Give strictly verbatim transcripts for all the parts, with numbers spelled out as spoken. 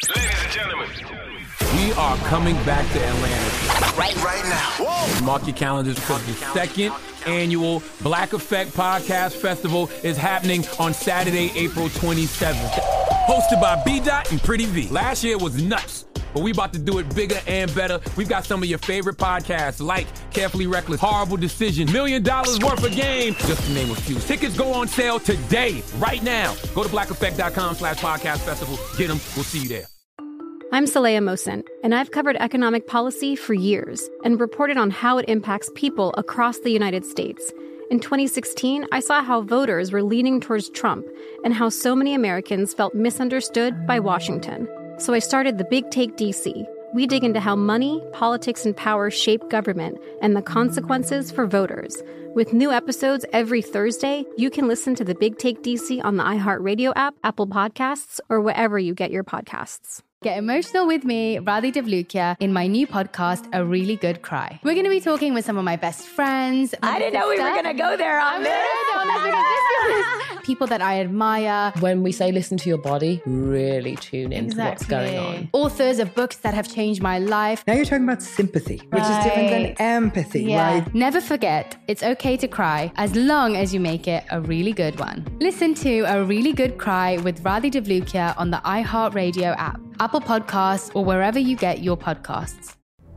Ladies and gentlemen, we are coming back to Atlanta. Right, right now. Whoa. Mark your calendars because the second annual Black Effect Podcast Festival is happening on Saturday, April twenty-seventh. Hosted by B-Dot and Pretty V. Last year was nuts, but we about to do it bigger and better. We've got some of your favorite podcasts like Carefully Reckless, Horrible Decision, Million Dollars Worth of Game, just to name a few. Tickets go on sale today, right now. Go to blackeffect.com slash podcast festival. Get them. We'll see you there. I'm Saleha Mohsin, and I've covered economic policy for years and reported on how it impacts people across the United States. In twenty sixteen, I saw how voters were leaning towards Trump and how so many Americans felt misunderstood by Washington. So I started The Big Take D C. We dig into how money, politics, and power shape government and the consequences for voters. With new episodes every Thursday, you can listen to The Big Take D C on the iHeartRadio app, Apple Podcasts, or wherever you get your podcasts. Get emotional with me, Radhi Devlukia, in my new podcast, A Really Good Cry. We're going to be talking with some of my best friends. I didn't know we were going to go there on this. People that I admire. When we say listen to your body, really tune into Exactly. what's going on. Authors of books that have changed my life. Now you're talking about sympathy, which Right. is different than empathy, Yeah. right? Never forget, it's okay to cry as long as you make it a really good one. Listen to A Really Good Cry with Radhi Devlukia on the iHeartRadio app, Apple Podcasts, or wherever you get your podcasts.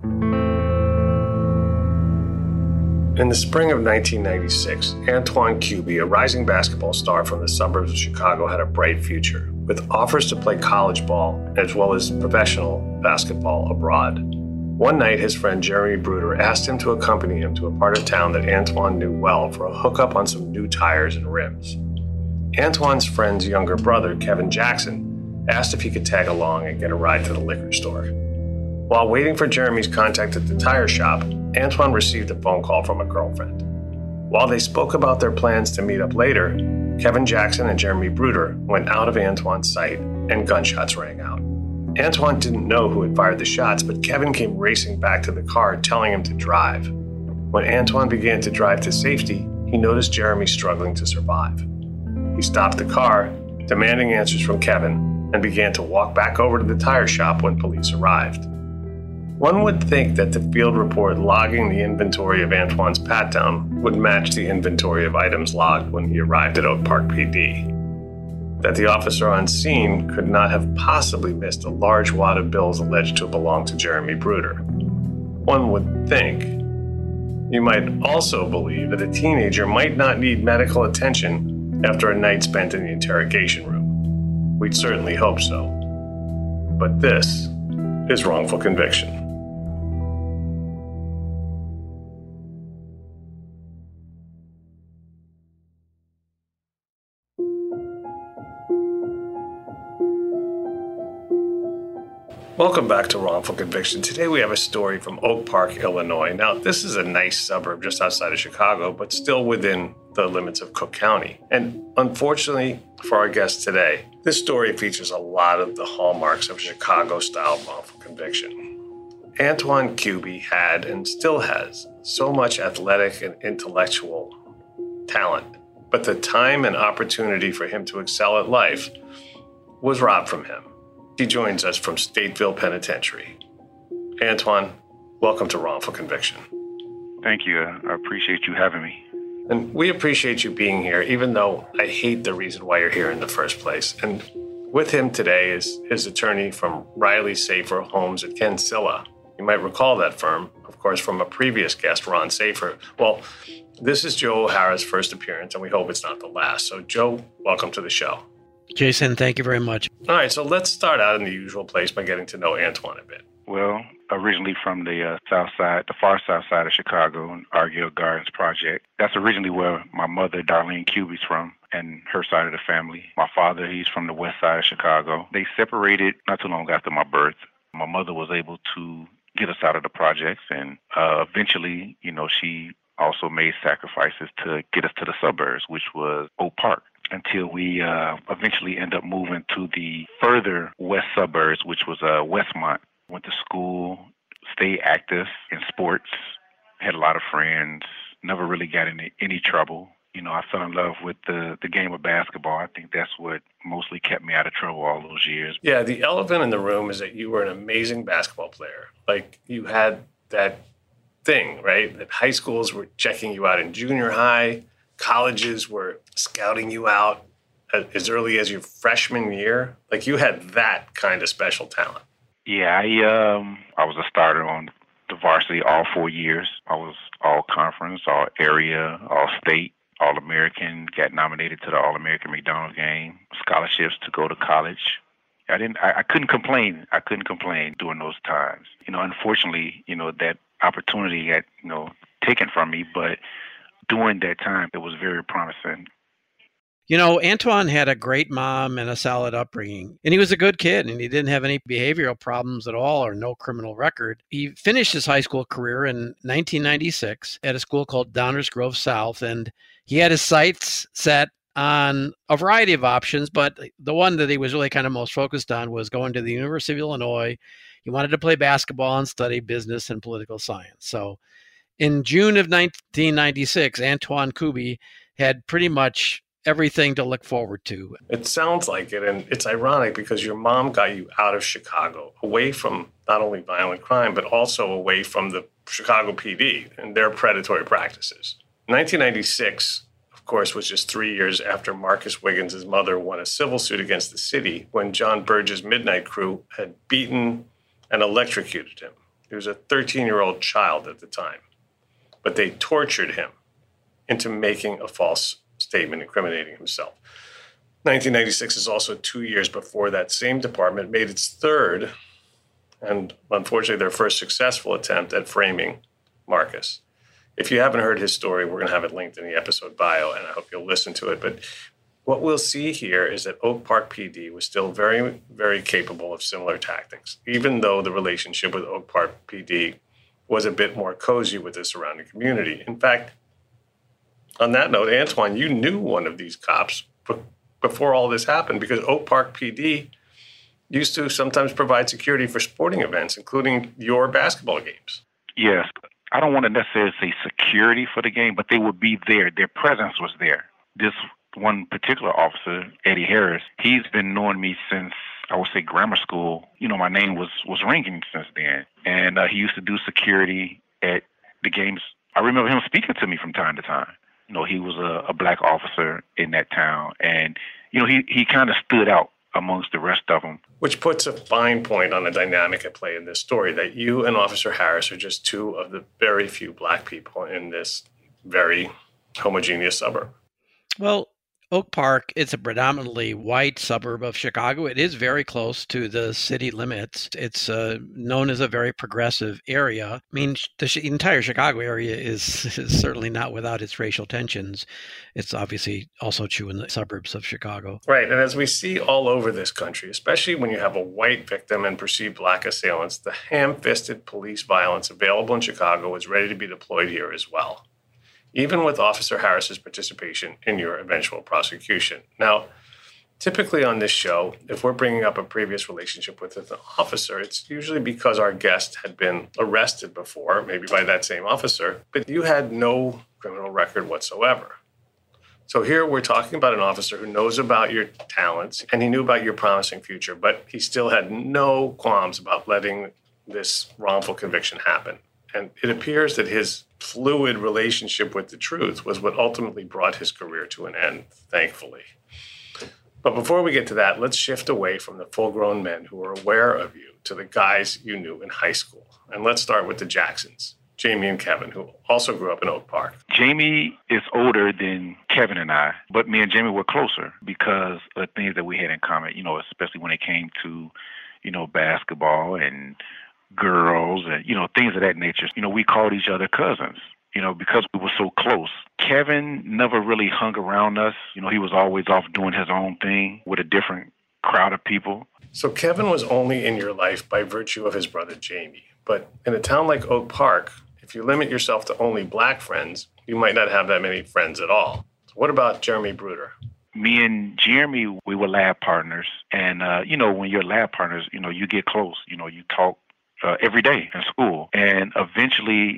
In the spring of nineteen ninety-six, Antoine Cubie, a rising basketball star from the suburbs of Chicago, had a bright future, with offers to play college ball as well as professional basketball abroad. One night, his friend Jeremy Bruder asked him to accompany him to a part of town that Antoine knew well for a hookup on some new tires and rims. Antoine's friend's younger brother, Kevin Jackson, asked if he could tag along and get a ride to the liquor store. While waiting for Jeremy's contact at the tire shop, Antoine received a phone call from a girlfriend. While they spoke about their plans to meet up later, Kevin Jackson and Jeremy Bruder went out of Antoine's sight and gunshots rang out. Antoine didn't know who had fired the shots, but Kevin came racing back to the car, telling him to drive. When Antoine began to drive to safety, he noticed Jeremy struggling to survive. He stopped the car, demanding answers from Kevin, and began to walk back over to the tire shop when police arrived. One would think that the field report logging the inventory of Antoine's pat-down would match the inventory of items logged when he arrived at Oak Park P D. That the officer on scene could not have possibly missed a large wad of bills alleged to belong to Jeremy Bruder. One would think. You might also believe that a teenager might not need medical attention after a night spent in the interrogation room. We'd certainly hope so. But this is wrongful conviction. Welcome back to Wrongful Conviction. Today we have a story from Oak Park, Illinois. Now, this is a nice suburb just outside of Chicago, but still within the limits of Cook County. And unfortunately for our guest today, this story features a lot of the hallmarks of Chicago-style wrongful conviction. Antoine Cubie had and still has so much athletic and intellectual talent, but the time and opportunity for him to excel at life was robbed from him. He joins us from Stateville Penitentiary. Antoine, welcome to Wrongful Conviction. Thank you. I appreciate you having me. And we appreciate you being here, even though I hate the reason why you're here in the first place. And with him today is his attorney from Riley Safer Homes at Ken Silla. You might recall that firm, of course, from a previous guest, Ron Safer. Well, this is Joe O'Hara's first appearance, and we hope it's not the last. So, Joe, welcome to the show. Jason, thank you very much. All right, so let's start out in the usual place by getting to know Antoine a bit. Well, originally from the uh, south side, the far south side of Chicago, in Argyle Gardens Project. That's originally where my mother, Darlene Cubie's from, and her side of the family. My father, he's from the west side of Chicago. They separated not too long after my birth. My mother was able to get us out of the projects, and uh, eventually, you know, she also made sacrifices to get us to the suburbs, which was Oak Park, until we uh, eventually end up moving to the further west suburbs, which was uh, Westmont. Went to school, stayed active in sports, had a lot of friends, never really got into any trouble. You know, I fell in love with the, the game of basketball. I think that's what mostly kept me out of trouble all those years. Yeah, the elephant in the room is that you were an amazing basketball player. Like, you had that thing, right? That high schools were checking you out in junior high. Colleges were scouting you out as early as your freshman year. Like, you had that kind of special talent. Yeah, I um I was a starter on the varsity all four years. I was all conference, all area, all state, all American. Got nominated to the All American McDonald game. Scholarships to go to college. I didn't. I, I couldn't complain. I couldn't complain during those times. You know, unfortunately, you know, that opportunity got you know taken from me. But during that time, it was very promising. You know, Antoine had a great mom and a solid upbringing, and he was a good kid, and he didn't have any behavioral problems at all or no criminal record. He finished his high school career in nineteen ninety-six at a school called Downers Grove South, and he had his sights set on a variety of options, but the one that he was really kind of most focused on was going to the University of Illinois. He wanted to play basketball and study business and political science. So in June of nineteen ninety-six, Antoine Kuby had pretty much everything to look forward to. It sounds like it, and it's ironic because your mom got you out of Chicago, away from not only violent crime, but also away from the Chicago P D and their predatory practices. nineteen ninety-six, of course, was just three years after Marcus Wiggins' mother won a civil suit against the city when John Burge's Midnight Crew had beaten and electrocuted him. He was a thirteen-year-old child at the time, but they tortured him into making a false statement incriminating himself. nineteen ninety-six is also two years before that same department made its third and unfortunately their first successful attempt at framing Marcus. If you haven't heard his story, we're going to have it linked in the episode bio, and I hope you'll listen to it. But what we'll see here is that Oak Park P D was still very, very capable of similar tactics, even though the relationship with Oak Park P D was a bit more cozy with the surrounding community. In fact, on that note, Antoine, you knew one of these cops b- before all this happened because Oak Park P D used to sometimes provide security for sporting events, including your basketball games. Yes. I don't want to necessarily say security for the game, but they would be there. Their presence was there. This one particular officer, Eddie Harris, he's been knowing me since, I would say, grammar school. You know, my name was, was ringing since then. And uh, he used to do security at the games. I remember him speaking to me from time to time. You know, he was a, a black officer in that town. And, you know, he, he kind of stood out amongst the rest of them. Which puts a fine point on the dynamic at play in this story, that you and Officer Harris are just two of the very few black people in this very homogeneous suburb. Well, Oak Park, it's a predominantly white suburb of Chicago. It is very close to the city limits. It's uh, known as a very progressive area. I mean, the sh- entire Chicago area is, is certainly not without its racial tensions. It's obviously also true in the suburbs of Chicago. Right. And as we see all over this country, especially when you have a white victim and perceived black assailants, the ham-fisted police violence available in Chicago is ready to be deployed here as well, even with Officer Harris's participation in your eventual prosecution. Now, typically on this show, if we're bringing up a previous relationship with an officer, it's usually because our guest had been arrested before, maybe by that same officer, but you had no criminal record whatsoever. So here we're talking about an officer who knows about your talents and he knew about your promising future, but he still had no qualms about letting this wrongful conviction happen. And it appears that his fluid relationship with the truth was what ultimately brought his career to an end, thankfully. But before we get to that, let's shift away from the full-grown men who are aware of you to the guys you knew in high school. And let's start with the Jacksons, Jamie and Kevin, who also grew up in Oak Park. Jamie is older than Kevin and I, but me and Jamie were closer because of the things that we had in common, you know, especially when it came to, you know, basketball and girls and, you know, things of that nature. You know, we called each other cousins, you know, because we were so close. Kevin never really hung around us. You know, he was always off doing his own thing with a different crowd of people. So Kevin was only in your life by virtue of his brother Jamie. But in a town like Oak Park, if you limit yourself to only black friends, you might not have that many friends at all. So what about Jeremy Bruder? Me and Jeremy, we were lab partners. And, uh, you know, when you're lab partners, you know, you get close. You know, you talk Uh, every day in school. And eventually,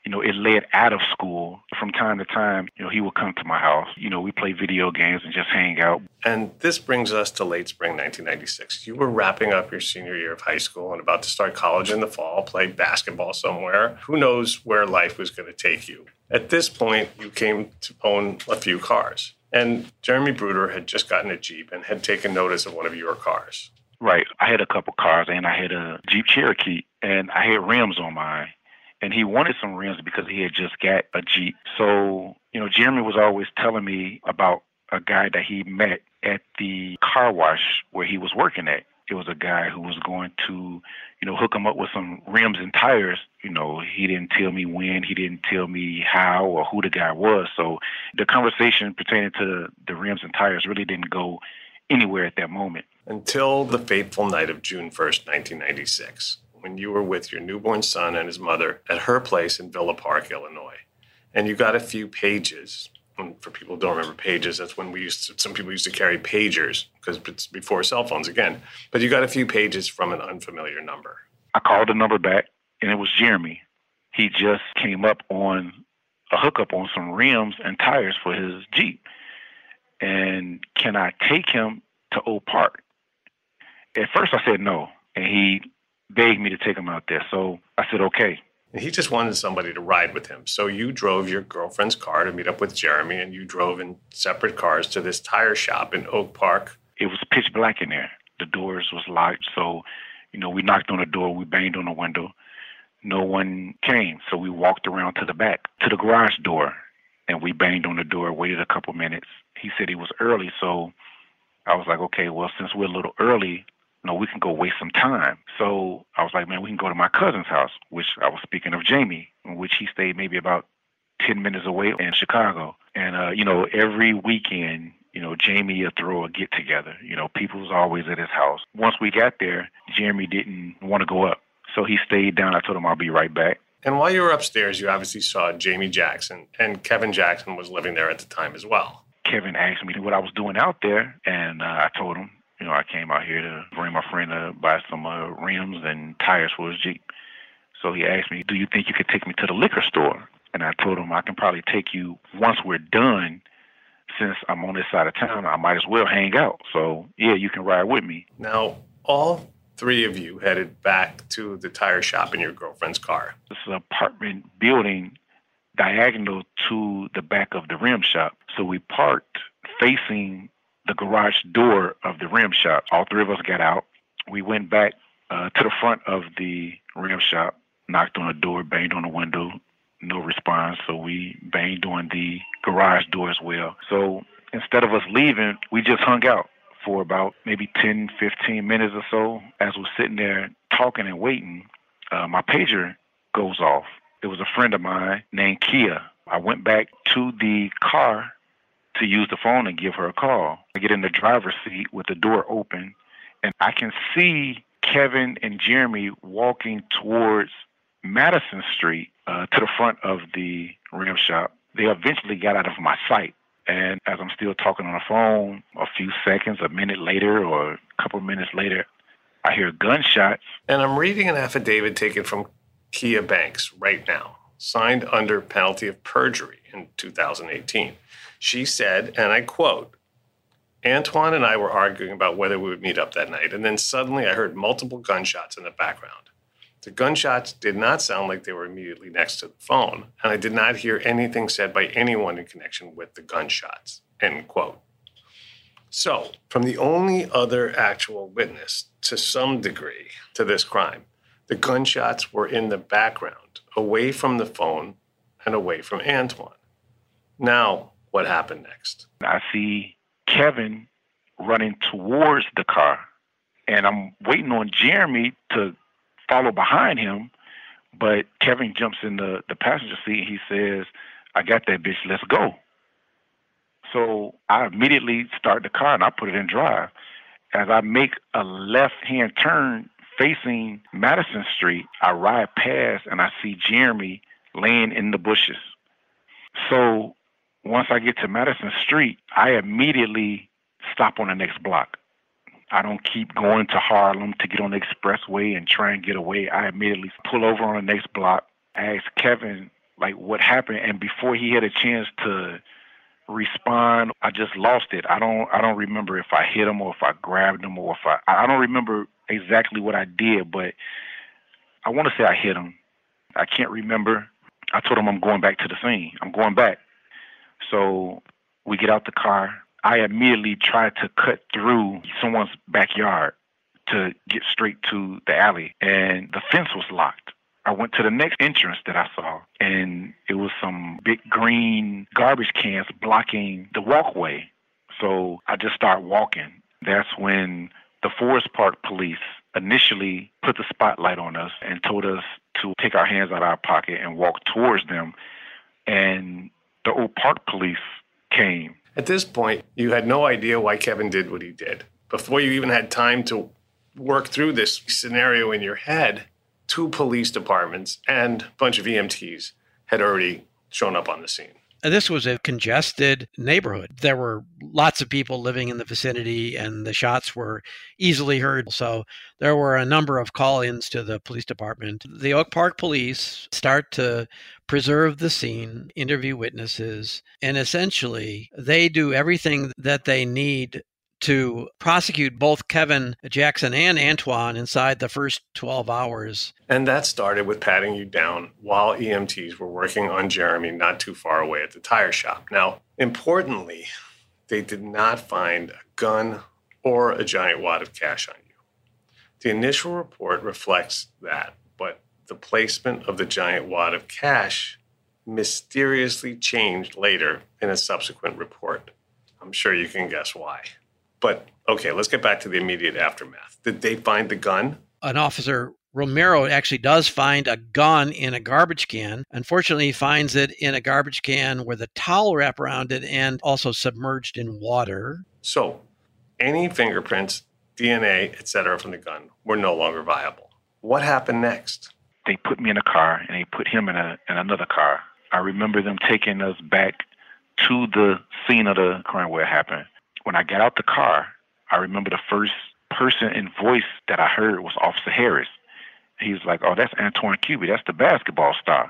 you know, it led out of school. From time to time, you know, he would come to my house. You know, we play video games and just hang out. And this brings us to late spring nineteen ninety-six. You were wrapping up your senior year of high school and about to start college in the fall, play basketball somewhere. Who knows where life was going to take you? At this point, you came to own a few cars. And Jeremy Bruder had just gotten a Jeep and had taken notice of one of your cars. Right. I had a couple cars, and I had a Jeep Cherokee, and I had rims on mine. And he wanted some rims because he had just got a Jeep. So, you know, Jeremy was always telling me about a guy that he met at the car wash where he was working at. It was a guy who was going to, you know, hook him up with some rims and tires. You know, he didn't tell me when, he didn't tell me how or who the guy was. So the conversation pertaining to the rims and tires really didn't go anywhere at that moment. Until the fateful night of June first, nineteen ninety-six, when you were with your newborn son and his mother at her place in Villa Park, Illinois. And you got a few pages. And for people who don't remember pages, that's when we used to, some people used to carry pagers because it's before cell phones again. But you got a few pages from an unfamiliar number. I called the number back, and it was Jeremy. He just came up on a hookup on some rims and tires for his Jeep. And can I take him to Oak Park? At first I said no, and he begged me to take him out there. So I said, okay. And he just wanted somebody to ride with him. So you drove your girlfriend's car to meet up with Jeremy, and you drove in separate cars to this tire shop in Oak Park. It was pitch black in there. The doors was locked. So, you know, we knocked on the door. We banged on the window. No one came. So we walked around to the back, to the garage door, and we banged on the door, waited a couple minutes. He said he was early. So I was like, okay, well, since we're a little early, no, we can go waste some time. So I was like, man, we can go to my cousin's house, which I was speaking of Jamie, in which he stayed maybe about ten minutes away in Chicago. And, uh, you know, every weekend, you know, Jamie would throw a get together. You know, people was always at his house. Once we got there, Jeremy didn't want to go up. So he stayed down. I told him I'll be right back. And while you were upstairs, you obviously saw Jamie Jackson, and Kevin Jackson was living there at the time as well. Kevin asked me what I was doing out there, and uh, I told him, you know, I came out here to bring my friend to buy some uh, rims and tires for his Jeep. So he asked me, do you think you could take me to the liquor store? And I told him I can probably take you once we're done. Since I'm on this side of town, I might as well hang out. So, yeah, you can ride with me. Now, all three of you headed back to the tire shop in your girlfriend's car. This is an apartment building diagonal to the back of the rim shop. So we parked facing the garage door of the rim shop. All three of us got out. We went back uh, to the front of the rim shop, knocked on the door, banged on the window, no response. So we banged on the garage door as well. So instead of us leaving, we just hung out for about maybe ten, fifteen minutes or so. As we're sitting there talking and waiting, uh, my pager goes off. It was a friend of mine named Kia. I went back to the car to use the phone and give her a call. I get in the driver's seat with the door open, and I can see Kevin and Jeremy walking towards Madison Street uh, to the front of the rim shop. They eventually got out of my sight. And as I'm still talking on the phone, a few seconds, a minute later, or a couple minutes later, I hear gunshots. And I'm reading an affidavit taken from Kia Banks right now, signed under penalty of perjury in two thousand eighteen. She said, and I quote, Antoine and I were arguing about whether we would meet up that night, and then suddenly I heard multiple gunshots in the background. The gunshots did not sound like they were immediately next to the phone, and I did not hear anything said by anyone in connection with the gunshots, end quote. So, from the only other actual witness, to some degree, to this crime, the gunshots were in the background, away from the phone and away from Antoine. Now, what happened next? I see Kevin running towards the car, and I'm waiting on Jeremy to follow behind him, but Kevin jumps in the, the passenger seat and he says, I got that bitch, let's go. So I immediately start the car and I put it in drive. As I make a left-hand turn facing Madison Street, I ride past and I see Jeremy laying in the bushes. So once I get to Madison Street, I immediately stop on the next block. I don't keep going to Harlem to get on the expressway and try and get away. I immediately pull over on the next block. I ask Kevin like what happened. And before he had a chance to respond, I just lost it. I don't I don't remember if I hit him or if I grabbed him or if I I don't remember exactly what I did, but I want to say I hit him. I can't remember. I told him I'm going back to the scene. I'm going back. So we get out the car. I immediately tried to cut through someone's backyard to get straight to the alley, and the fence was locked. I went to the next entrance that I saw, and it was some big green garbage cans blocking the walkway. So I just started walking. That's when the Forest Park police initially put the spotlight on us and told us to take our hands out of our pocket and walk towards them. And the Oak Park police came. At this point, you had no idea why Kevin did what he did. Before you even had time to work through this scenario in your head, two police departments and a bunch of E M Ts had already shown up on the scene. This was a congested neighborhood. There were lots of people living in the vicinity, and the shots were easily heard. So there were a number of call-ins to the police department. The Oak Park police start to preserve the scene, interview witnesses, and essentially they do everything that they need to prosecute both Kevin Jackson and Antwon inside the first twelve hours. And that started with patting you down while E M Ts were working on Jeremy not too far away at the tire shop. Now, importantly, they did not find a gun or a giant wad of cash on you. The initial report reflects that, but the placement of the giant wad of cash mysteriously changed later in a subsequent report. I'm sure you can guess why. But, okay, let's get back to the immediate aftermath. Did they find the gun? An officer, Romero, actually does find a gun in a garbage can. Unfortunately, he finds it in a garbage can with a towel wrap around it and also submerged in water. So, any fingerprints, D N A, et cetera from the gun were no longer viable. What happened next? They put me in a car, and they put him in, a, in another car. I remember them taking us back to the scene of the crime where it happened. When I got out the car, I remember the first person and voice that I heard was Officer Harris. He was like, oh, that's Antwon Cuby. That's the basketball star.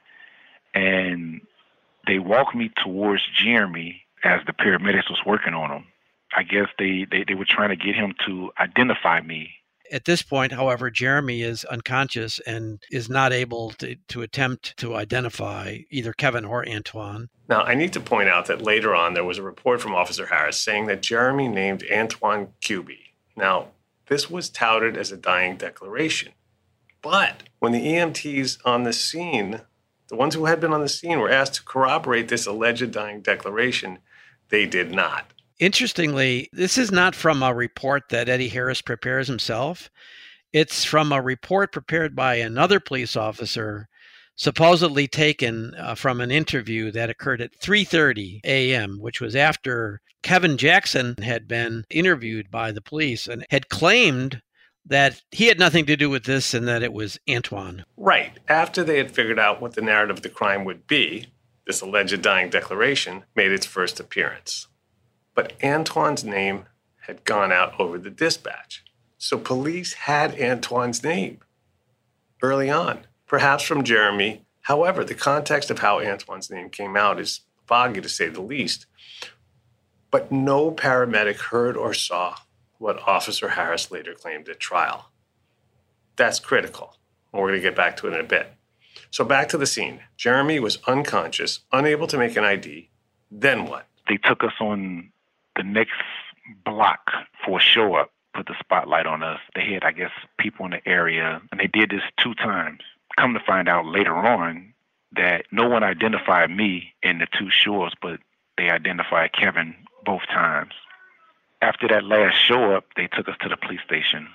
And they walked me towards Jeremy as the paramedics was working on him. I guess they, they, they were trying to get him to identify me. At this point, however, Jeremy is unconscious and is not able to, to attempt to identify either Kevin or Antwon. Now, I need to point out that later on, there was a report from Officer Harris saying that Jeremy named Antwon Cuby. Now, this was touted as a dying declaration. But when the E M Ts on the scene, the ones who had been on the scene, were asked to corroborate this alleged dying declaration, they did not. Interestingly, this is not from a report that Eddie Harris prepares himself. It's from a report prepared by another police officer, supposedly taken uh, from an interview that occurred at three thirty a.m., which was after Kevin Jackson had been interviewed by the police and had claimed that he had nothing to do with this and that it was Antwon. Right. After they had figured out what the narrative of the crime would be, this alleged dying declaration made its first appearance. But Antwon's name had gone out over the dispatch. So police had Antwon's name early on, perhaps from Jeremy. However, the context of how Antwon's name came out is foggy, to say the least. But no paramedic heard or saw what Officer Harris later claimed at trial. That's critical, and we're going to get back to it in a bit. So back to the scene. Jeremy was unconscious, unable to make an I D. Then what? They took us on the next block for a show up, put the spotlight on us. They had, I guess, people in the area, and they did this two times. Come to find out later on that no one identified me in the two shows, but they identified Kevin both times. After that last show up, they took us to the police station,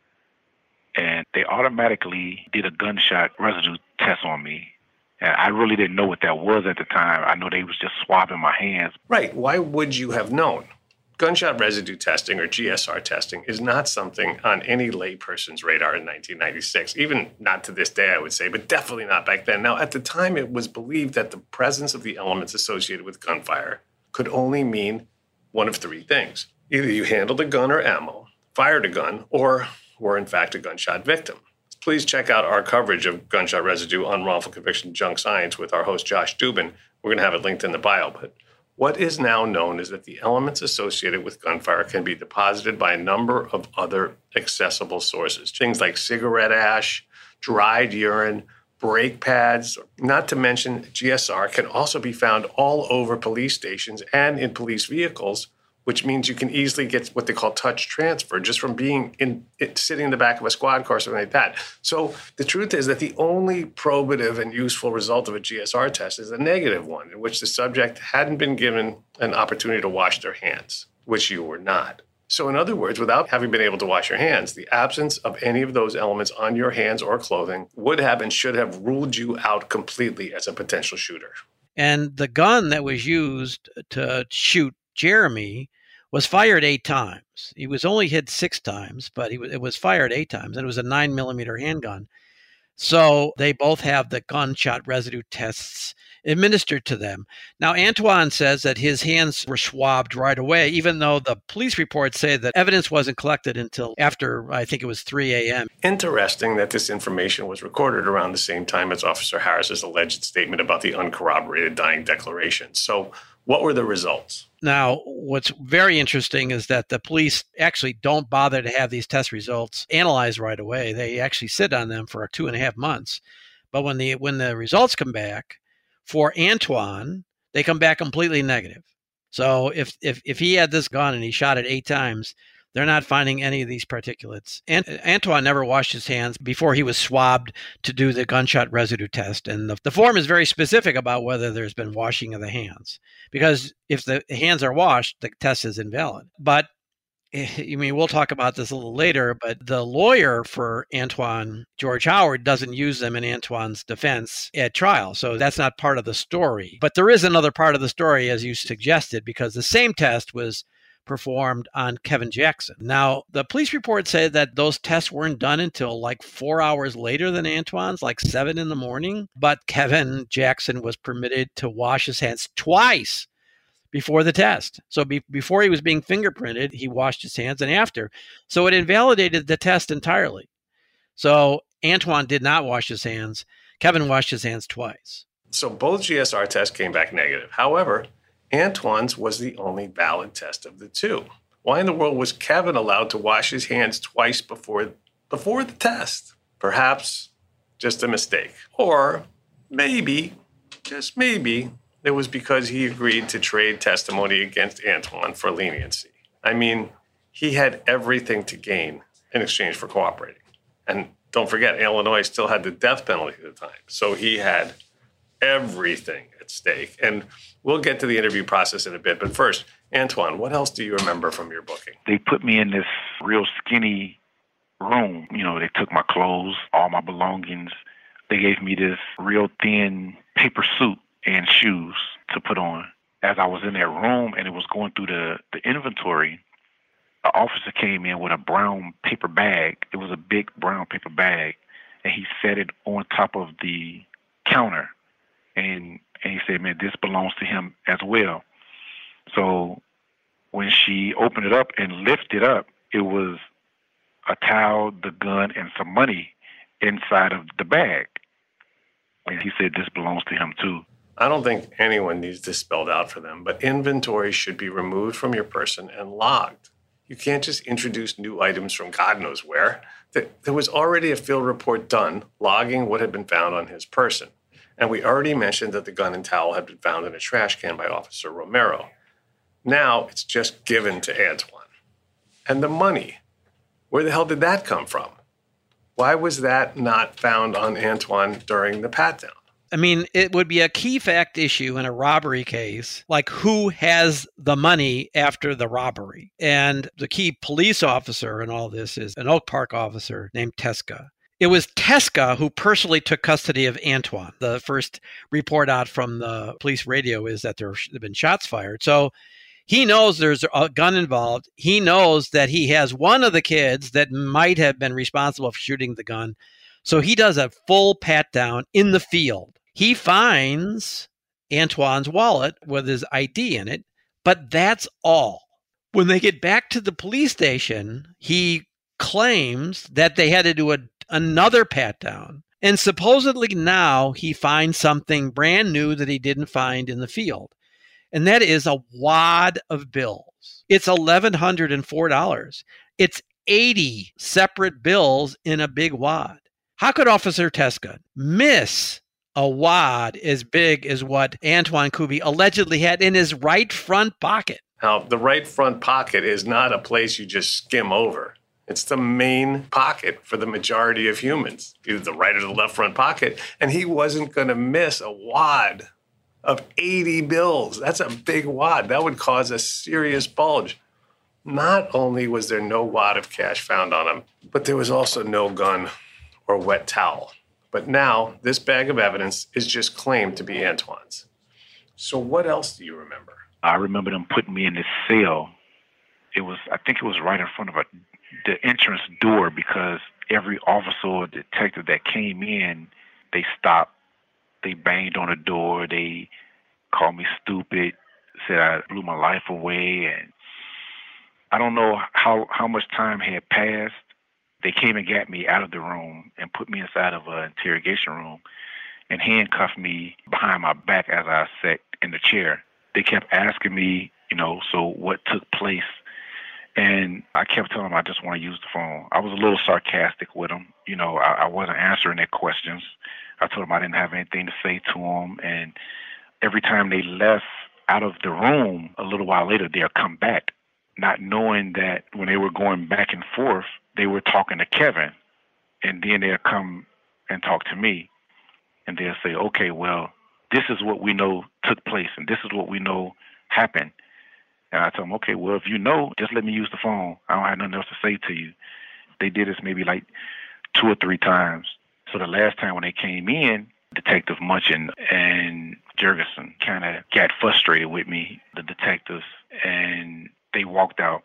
and they automatically did a gunshot residue test on me. And I really didn't know what that was at the time. I know they was just swabbing my hands. Right. Why would you have known? Gunshot residue testing, or G S R testing, is not something on any layperson's radar in nineteen ninety-six. Even not to this day, I would say, but definitely not back then. Now, at the time, it was believed that the presence of the elements associated with gunfire could only mean one of three things. Either you handled a gun or ammo, fired a gun, or were in fact a gunshot victim. Please check out our coverage of gunshot residue on wrongful conviction junk science with our host, Josh Dubin. We're going to have it linked in the bio. But what is now known is that the elements associated with gunfire can be deposited by a number of other accessible sources. Things like cigarette ash, dried urine, brake pads, not to mention G S R can also be found all over police stations and in police vehicles, which means you can easily get what they call touch transfer just from being in it, sitting in the back of a squad car or something like that. So the truth is that the only probative and useful result of a G S R test is a negative one, in which the subject hadn't been given an opportunity to wash their hands, which you were not. So in other words, without having been able to wash your hands, the absence of any of those elements on your hands or clothing would have and should have ruled you out completely as a potential shooter. And the gun that was used to shoot Jeremy was fired eight times. He was only hit six times, but he was, it was fired eight times, and it was a nine millimeter handgun. So they both have the gunshot residue tests administered to them. Now, Antoine says that his hands were swabbed right away, even though the police reports say that evidence wasn't collected until after, I think it was three a.m. Interesting that this information was recorded around the same time as Officer Harris's alleged statement about the uncorroborated dying declaration. So what were the results? Now, what's very interesting is that the police actually don't bother to have these test results analyzed right away. They actually sit on them for two and a half months. But when the when the results come back for Antoine, they come back completely negative. So if if if he had this gun and he shot it eight times, they're not finding any of these particulates. And Antoine never washed his hands before he was swabbed to do the gunshot residue test. And the, the form is very specific about whether there's been washing of the hands. Because if the hands are washed, the test is invalid. But, I mean, we'll talk about this a little later, but the lawyer for Antoine, George Howard, doesn't use them in Antoine's defense at trial. So that's not part of the story. But there is another part of the story, as you suggested, because the same test was performed on Kevin Jackson. Now, the police report said that those tests weren't done until like four hours later than Antoine's, like seven in the morning. But Kevin Jackson was permitted to wash his hands twice before the test. So be- before he was being fingerprinted, he washed his hands, and after. So it invalidated the test entirely. So Antoine did not wash his hands. Kevin washed his hands twice. So both G S R tests came back negative. However, Antoine's was the only valid test of the two. Why in the world was Kevin allowed to wash his hands twice before, before the test? Perhaps just a mistake. Or maybe, just maybe, it was because he agreed to trade testimony against Antoine for leniency. I mean, he had everything to gain in exchange for cooperating. And don't forget, Illinois still had the death penalty at the time. So he had everything at stake. And we'll get to the interview process in a bit. But first, Antoine, what else do you remember from your booking? They put me in this real skinny room. You know, they took my clothes, all my belongings. They gave me this real thin paper suit and shoes to put on. As I was in that room and it was going through the, the inventory, an officer came in with a brown paper bag. It was a big brown paper bag, and he set it on top of the counter. And, and he said, man, this belongs to him as well. So when she opened it up and lifted it up, it was a towel, the gun, and some money inside of the bag. And he said, this belongs to him too. I don't think anyone needs this spelled out for them, but inventory should be removed from your person and logged. You can't just introduce new items from God knows where. There was already a field report done logging what had been found on his person. And we already mentioned that the gun and towel had been found in a trash can by Officer Romero. Now it's just given to Antoine. And the money, where the hell did that come from? Why was that not found on Antoine during the pat-down? I mean, it would be a key fact issue in a robbery case, like who has the money after the robbery. And the key police officer in all this is an Oak Park officer named Teska. It was Teska who personally took custody of Antoine. The first report out from the police radio is that there have been shots fired. So he knows there's a gun involved. He knows that he has one of the kids that might have been responsible for shooting the gun. So he does a full pat down in the field. He finds Antoine's wallet with his I D in it, but that's all. When they get back to the police station, he claims that they had to do a, another pat down. And supposedly now he finds something brand new that he didn't find in the field. And that is a wad of bills. It's one thousand one hundred four dollars. It's eighty separate bills in a big wad. How could Officer Teska miss a wad as big as what Antwon Kuby allegedly had in his right front pocket? Now, the right front pocket is not a place you just skim over. It's the main pocket for the majority of humans, either the right or the left front pocket. And he wasn't going to miss a wad of eighty bills. That's a big wad. That would cause a serious bulge. Not only was there no wad of cash found on him, but there was also no gun or wet towel. But now this bag of evidence is just claimed to be Antwon's. So what else do you remember? I remember them putting me in this cell. It was, I think it was right in front of a, the entrance door, because every officer or detective that came in, they stopped, they banged on the door, they called me stupid, said I blew my life away. And I don't know how, how much time had passed. They came and got me out of the room and put me inside of an interrogation room and handcuffed me behind my back as I sat in the chair. They kept asking me, you know, so what took place? And I kept telling them I just want to use the phone. I was a little sarcastic with them. You know, I, I wasn't answering their questions. I told them I didn't have anything to say to them. And every time they left out of the room, a little while later, they'll come back, not knowing that when they were going back and forth, they were talking to Kevin. And then they'll come and talk to me. And they'll say, okay, well, this is what we know took place, and this is what we know happened. And I told them, okay, well, if you know, just let me use the phone. I don't have nothing else to say to you. They did this maybe like two or three times. So the last time when they came in, Detective Munchin and Jurgensen kind of got frustrated with me, the detectives, and they walked out.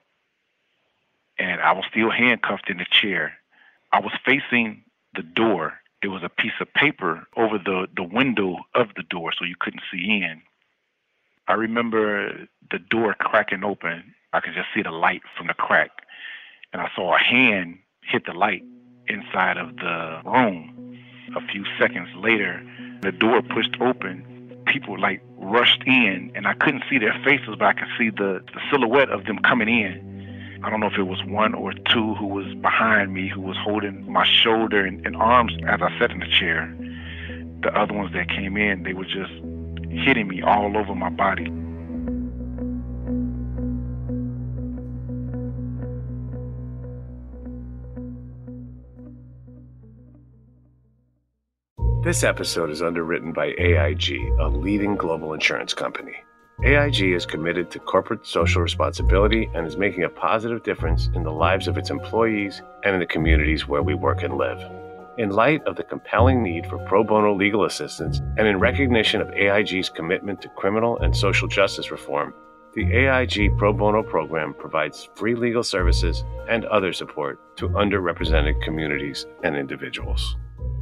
And I was still handcuffed in the chair. I was facing the door. There was a piece of paper over the, the window of the door so you couldn't see in. I remember the door cracking open. I could just see the light from the crack. And I saw a hand hit the light inside of the room. A few seconds later, the door pushed open. People like rushed in, and I couldn't see their faces, but I could see the, the silhouette of them coming in. I don't know if it was one or two who was behind me, who was holding my shoulder and, and arms as I sat in the chair. The other ones that came in, they were just hitting me all over my body. This episode is underwritten by A I G, a leading global insurance company. A I G is committed to corporate social responsibility and is making a positive difference in the lives of its employees and in the communities where we work and live. In light of the compelling need for pro bono legal assistance and in recognition of A I G's commitment to criminal and social justice reform, the A I G Pro Bono program provides free legal services and other support to underrepresented communities and individuals.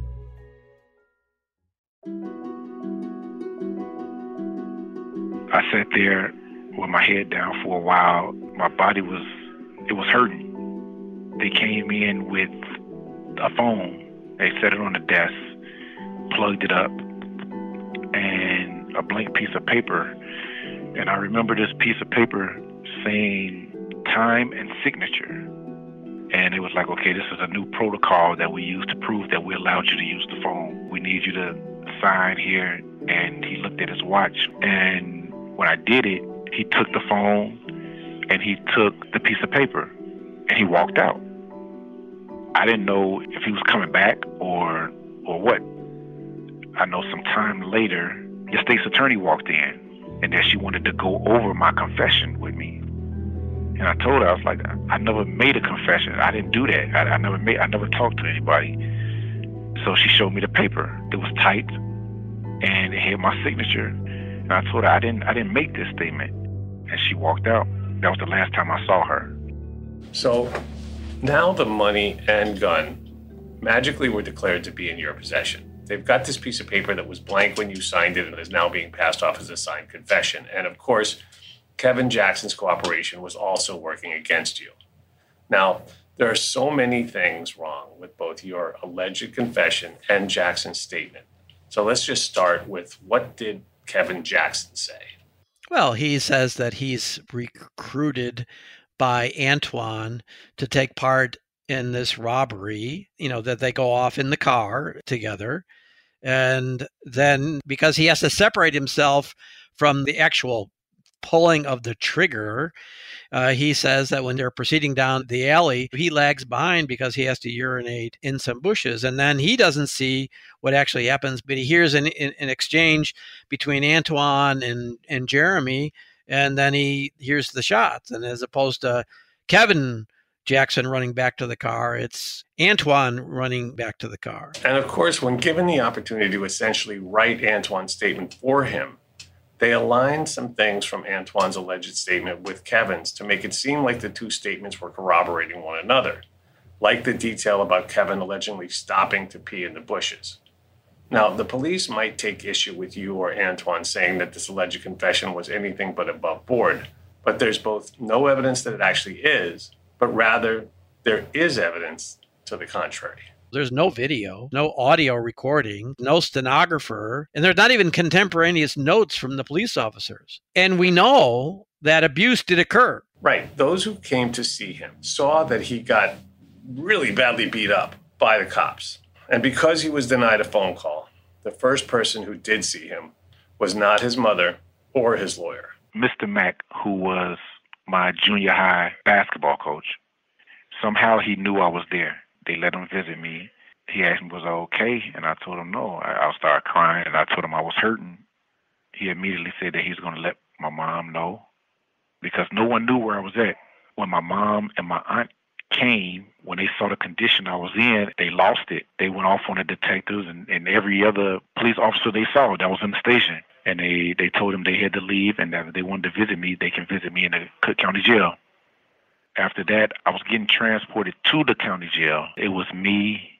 I sat there with my head down for a while. My body was, it was hurting. They came in with a phone. They set it on the desk, plugged it up, and a blank piece of paper. And I remember this piece of paper saying time and signature. And it was like, okay, this is a new protocol that we use to prove that we allowed you to use the phone. We need you to sign here. And he looked at his watch. And when I did it, he took the phone and he took the piece of paper and he walked out. I didn't know if he was coming back or or what. I know some time later, the state's attorney walked in and that she wanted to go over my confession with me. And I told her, I was like, I never made a confession. I didn't do that. I, I never made. I never talked to anybody. So she showed me the paper. It was typed and it had my signature. And I told her I didn't I didn't make this statement. And she walked out. That was the last time I saw her. So now the money and gun magically were declared to be in your possession. They've got this piece of paper that was blank when you signed it and is now being passed off as a signed confession. And of course, Kevin Jackson's cooperation was also working against you. Now, There are so many things wrong with both your alleged confession and Jackson's statement. So let's just start with, what did Kevin Jackson say? Well, he says that he's recruited by Antwon to take part in this robbery, you know, that they go off in the car together. And then because he has to separate himself from the actual pulling of the trigger, uh, he says that when they're proceeding down the alley, he lags behind because he has to urinate in some bushes. And then he doesn't see what actually happens, but he hears an, an exchange between Antwon and, and Jeremy, and then he hears the shots. And as opposed to Kevin Jackson running back to the car, it's Antwon running back to the car. And of course, when given the opportunity to essentially write Antwon's statement for him, they aligned some things from Antwon's alleged statement with Kevin's to make it seem like the two statements were corroborating one another, like the detail about Kevin allegedly stopping to pee in the bushes. Now, the police might take issue with you or Antwon saying that this alleged confession was anything but above board, but there's both no evidence that it actually is, but rather there is evidence to the contrary. There's no video, no audio recording, no stenographer, and there's not even contemporaneous notes from the police officers. And we know that abuse did occur. Right. Those who came to see him saw that he got really badly beat up by the cops. And because he was denied a phone call, the first person who did see him was not his mother or his lawyer. Mister Mack, who was my junior high basketball coach, somehow he knew I was there. They let him visit me. He asked me, was I okay? And I told him no. I, I started crying, and I told him I was hurting. He immediately said that he was going to let my mom know, because no one knew where I was at. When my mom and my aunt came, when they saw the condition I was in, they lost it. They went off on the detectives and, and every other police officer they saw that was in the station. And they, they told them they had to leave, and that if they wanted to visit me, they can visit me in the Cook County Jail. After that, I was getting transported to the county jail. It was me,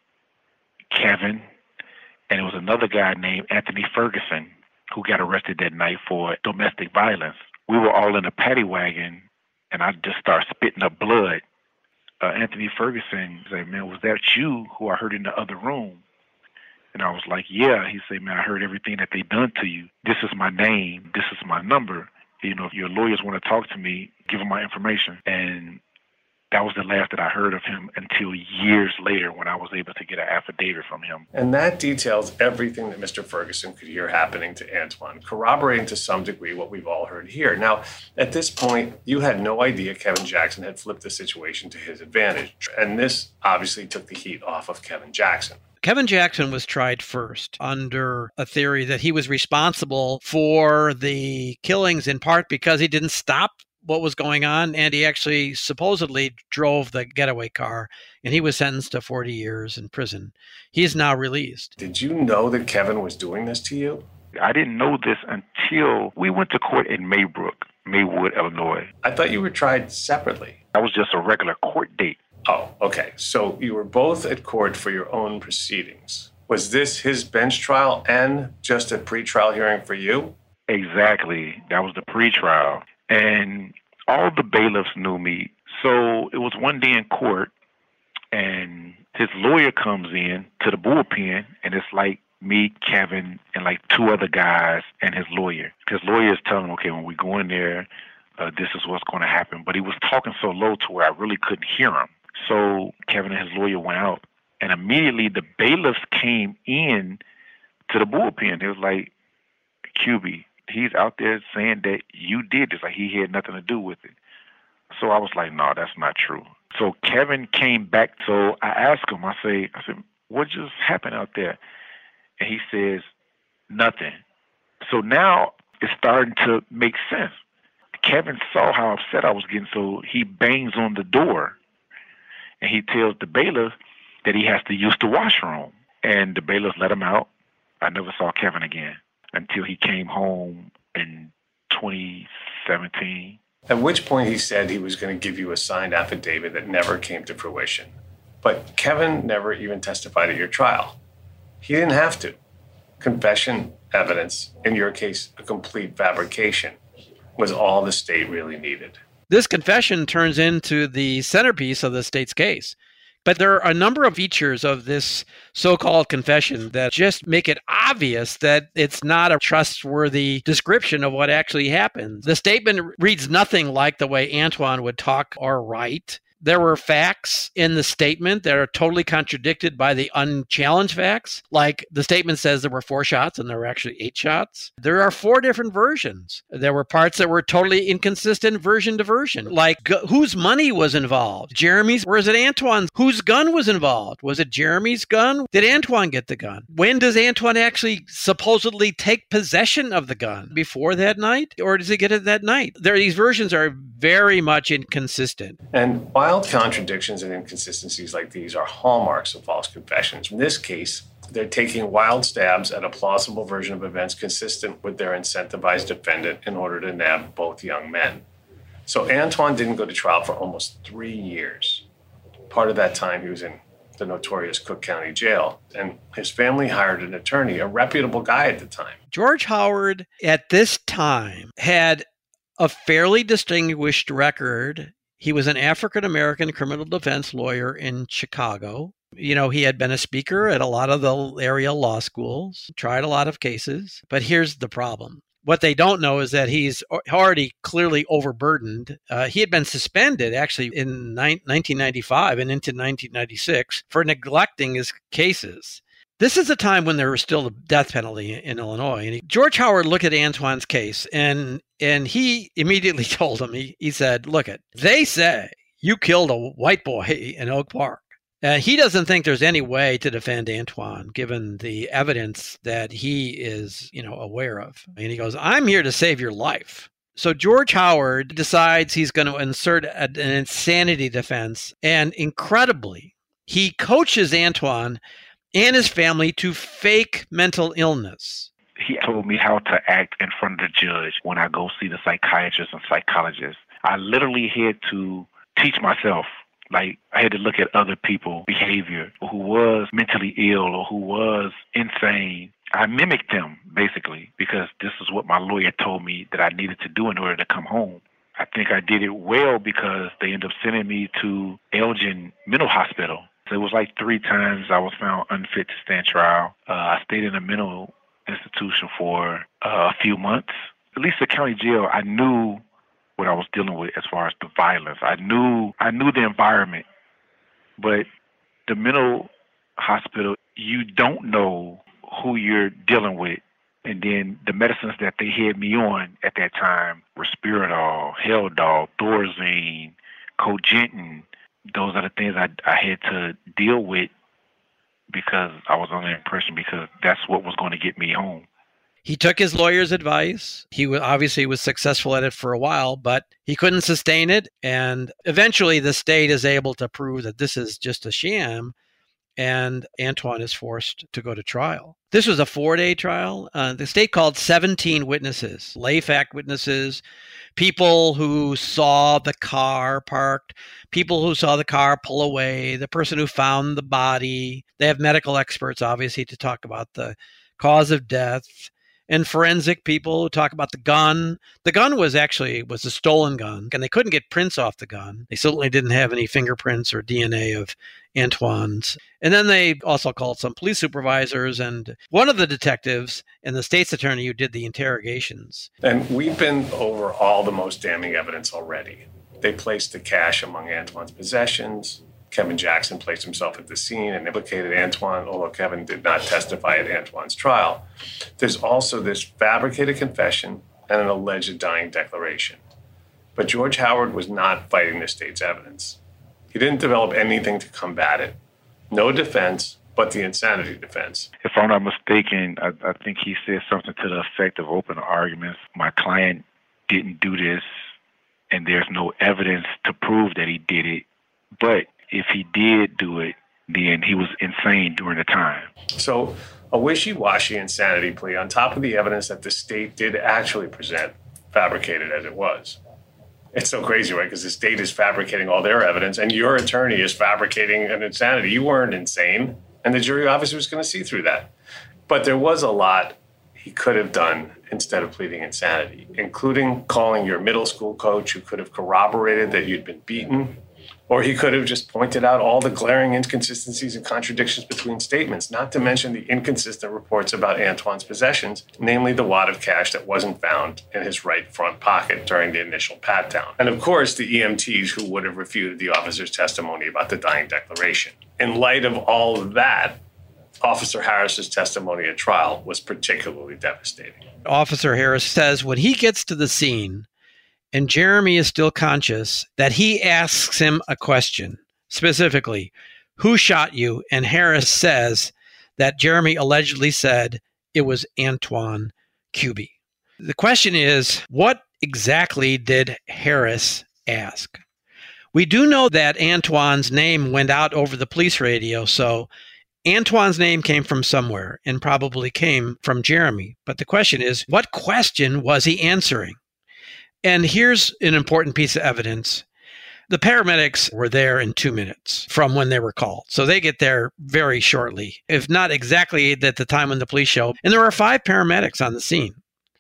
Kevin, and it was another guy named Anthony Ferguson who got arrested that night for domestic violence. We were all in a paddy wagon, and I just started spitting up blood. Uh, Anthony Ferguson said, man, was that you who I heard in the other room? And I was like, yeah. He said, man, I heard everything that they done to you. This is my name. This is my number. You know, if your lawyers want to talk to me, give them my information. And that was the last that I heard of him until years later when I was able to get an affidavit from him. And that details everything that Mister Ferguson could hear happening to Antwon, corroborating to some degree what we've all heard here. Now, at this point, you had no idea Kevin Jackson had flipped the situation to his advantage. And this obviously took the heat off of Kevin Jackson. Kevin Jackson was tried first under a theory that he was responsible for the killings in part because he didn't stop what was going on, and he actually supposedly drove the getaway car, and he was sentenced to forty years in prison. He is now released. Did you know that Kevin was doing this to you? I didn't know this until we went to court in Maybrook, Maywood, Illinois. I thought you were tried separately. That was just a regular court date. Oh, okay. So you were both at court for your own proceedings. Was this his bench trial and just a pretrial hearing for you? Exactly. That was the pretrial. And all the bailiffs knew me. So it was one day in court, and his lawyer comes in to the bullpen, and it's like me, Kevin, and like two other guys and his lawyer. His lawyer is telling him, okay, when we go in there, uh, this is what's going to happen. But he was talking so low to where I really couldn't hear him. So Kevin and his lawyer went out, and immediately the bailiffs came in to the bullpen. They was like, Q B, he's out there saying that you did this, like he had nothing to do with it. So I was like, no, that's not true. So Kevin came back. So I asked him, I say, I said, what just happened out there? And he says, nothing. So now it's starting to make sense. Kevin saw how upset I was getting, so he bangs on the door, and he tells the bailiff that he has to use the washroom. And the bailiff let him out. I never saw Kevin again until he came home in twenty seventeen. At which point he said he was going to give you a signed affidavit that never came to fruition. But Kevin never even testified at your trial. He didn't have to. Confession evidence, in your case, a complete fabrication, was all the state really needed. This confession turns into the centerpiece of the state's case. But there are a number of features of this so-called confession that just make it obvious that it's not a trustworthy description of what actually happened. The statement reads nothing like the way Antoine would talk or write. There were facts in the statement that are totally contradicted by the unchallenged facts. Like the statement says there were four shots and there were actually eight shots. There are four different versions. There were parts that were totally inconsistent version to version. Like g- whose money was involved? Jeremy's, or is it Antoine's? Whose gun was involved? Was it Jeremy's gun? Did Antoine get the gun? When does Antoine actually supposedly take possession of the gun? Before that night? Or does he get it that night? There, these versions are very much inconsistent. And wild contradictions and inconsistencies like these are hallmarks of false confessions. In this case, they're taking wild stabs at a plausible version of events consistent with their incentivized defendant in order to nab both young men. So Antoine didn't go to trial for almost three years. Part of that time, he was in the notorious Cook County Jail, and his family hired an attorney, a reputable guy at the time. George Howard, at this time, had a fairly distinguished record. He was an African-American criminal defense lawyer in Chicago. You know, he had been a speaker at a lot of the area law schools, tried a lot of cases. But here's the problem. What they don't know is that he's already clearly overburdened. Uh, he had been suspended actually in nineteen ninety-five and into nineteen ninety-six for neglecting his cases. This is a time when there was still the death penalty in Illinois. And he, George Howard looked at Antoine's case and and he immediately told him, he, he said, look, it, they say you killed a white boy in Oak Park. Uh, he doesn't think there's any way to defend Antoine, given the evidence that he is, you know, aware of. And he goes, I'm here to save your life. So George Howard decides he's going to insert a, an insanity defense. And incredibly, he coaches Antoine and his family to fake mental illness. He told me how to act in front of the judge when I go see the psychiatrist and psychologist. I literally had to teach myself. Like, I had to look at other people's behavior who was mentally ill or who was insane. I mimicked them, basically, because this is what my lawyer told me that I needed to do in order to come home. I think I did it well because they ended up sending me to Elgin Mental Hospital. So it was like three times I was found unfit to stand trial. Uh, I stayed in a mental institution for uh, a few months. At least the county jail, I knew what I was dealing with as far as the violence. I knew I knew the environment, but the mental hospital, you don't know who you're dealing with. And then the medicines that they had me on at that time were Spiridol, Haldol, Thorazine, Cogentin. Those are the things I, I had to deal with because I was under the impression because that's what was going to get me home. He took his lawyer's advice. He obviously was successful at it for a while, but he couldn't sustain it. And eventually the state is able to prove that this is just a sham, and Antoine is forced to go to trial. This was a four-day trial. Uh, the state called seventeen witnesses, lay fact witnesses, people who saw the car parked, people who saw the car pull away, the person who found the body. They have medical experts, obviously, to talk about the cause of death, and forensic people who talk about the gun. The gun was actually was a stolen gun, and they couldn't get prints off the gun. They certainly didn't have any fingerprints or D N A of Antoine's. And then they also called some police supervisors and one of the detectives and the state's attorney who did the interrogations. And we've been over all the most damning evidence already. They placed the cash among Antoine's possessions. Kevin Jackson placed himself at the scene and implicated Antoine, although Kevin did not testify at Antoine's trial. There's also this fabricated confession and an alleged dying declaration. But George Howard was not fighting the state's evidence. He didn't develop anything to combat it. No defense, but the insanity defense. If I'm not mistaken, I, I think he said something to the effect of open arguments. My client didn't do this, and there's no evidence to prove that he did it. But if he did do it, then he was insane during the time. So a wishy-washy insanity plea on top of the evidence that the state did actually present, fabricated as it was. It's so crazy, right? Because the state is fabricating all their evidence and your attorney is fabricating an insanity. You weren't insane. And the jury obviously was going to see through that. But there was a lot he could have done instead of pleading insanity, including calling your middle school coach who could have corroborated that you'd been beaten, or he could have just pointed out all the glaring inconsistencies and contradictions between statements, not to mention the inconsistent reports about Antoine's possessions, namely the wad of cash that wasn't found in his right front pocket during the initial pat-down. And of course, the E M Ts who would have refuted the officer's testimony about the dying declaration. In light of all of that, Officer Harris's testimony at trial was particularly devastating. Officer Harris says when he gets to the scene and Jeremy is still conscious, that he asks him a question, specifically, who shot you? And Harris says that Jeremy allegedly said it was Antoine Kuby. The question is, what exactly did Harris ask? We do know that Antoine's name went out over the police radio, so Antoine's name came from somewhere and probably came from Jeremy. But the question is, what question was he answering? And here's an important piece of evidence. The paramedics were there in two minutes from when they were called. So they get there very shortly, if not exactly at the time when the police show. And there are five paramedics on the scene.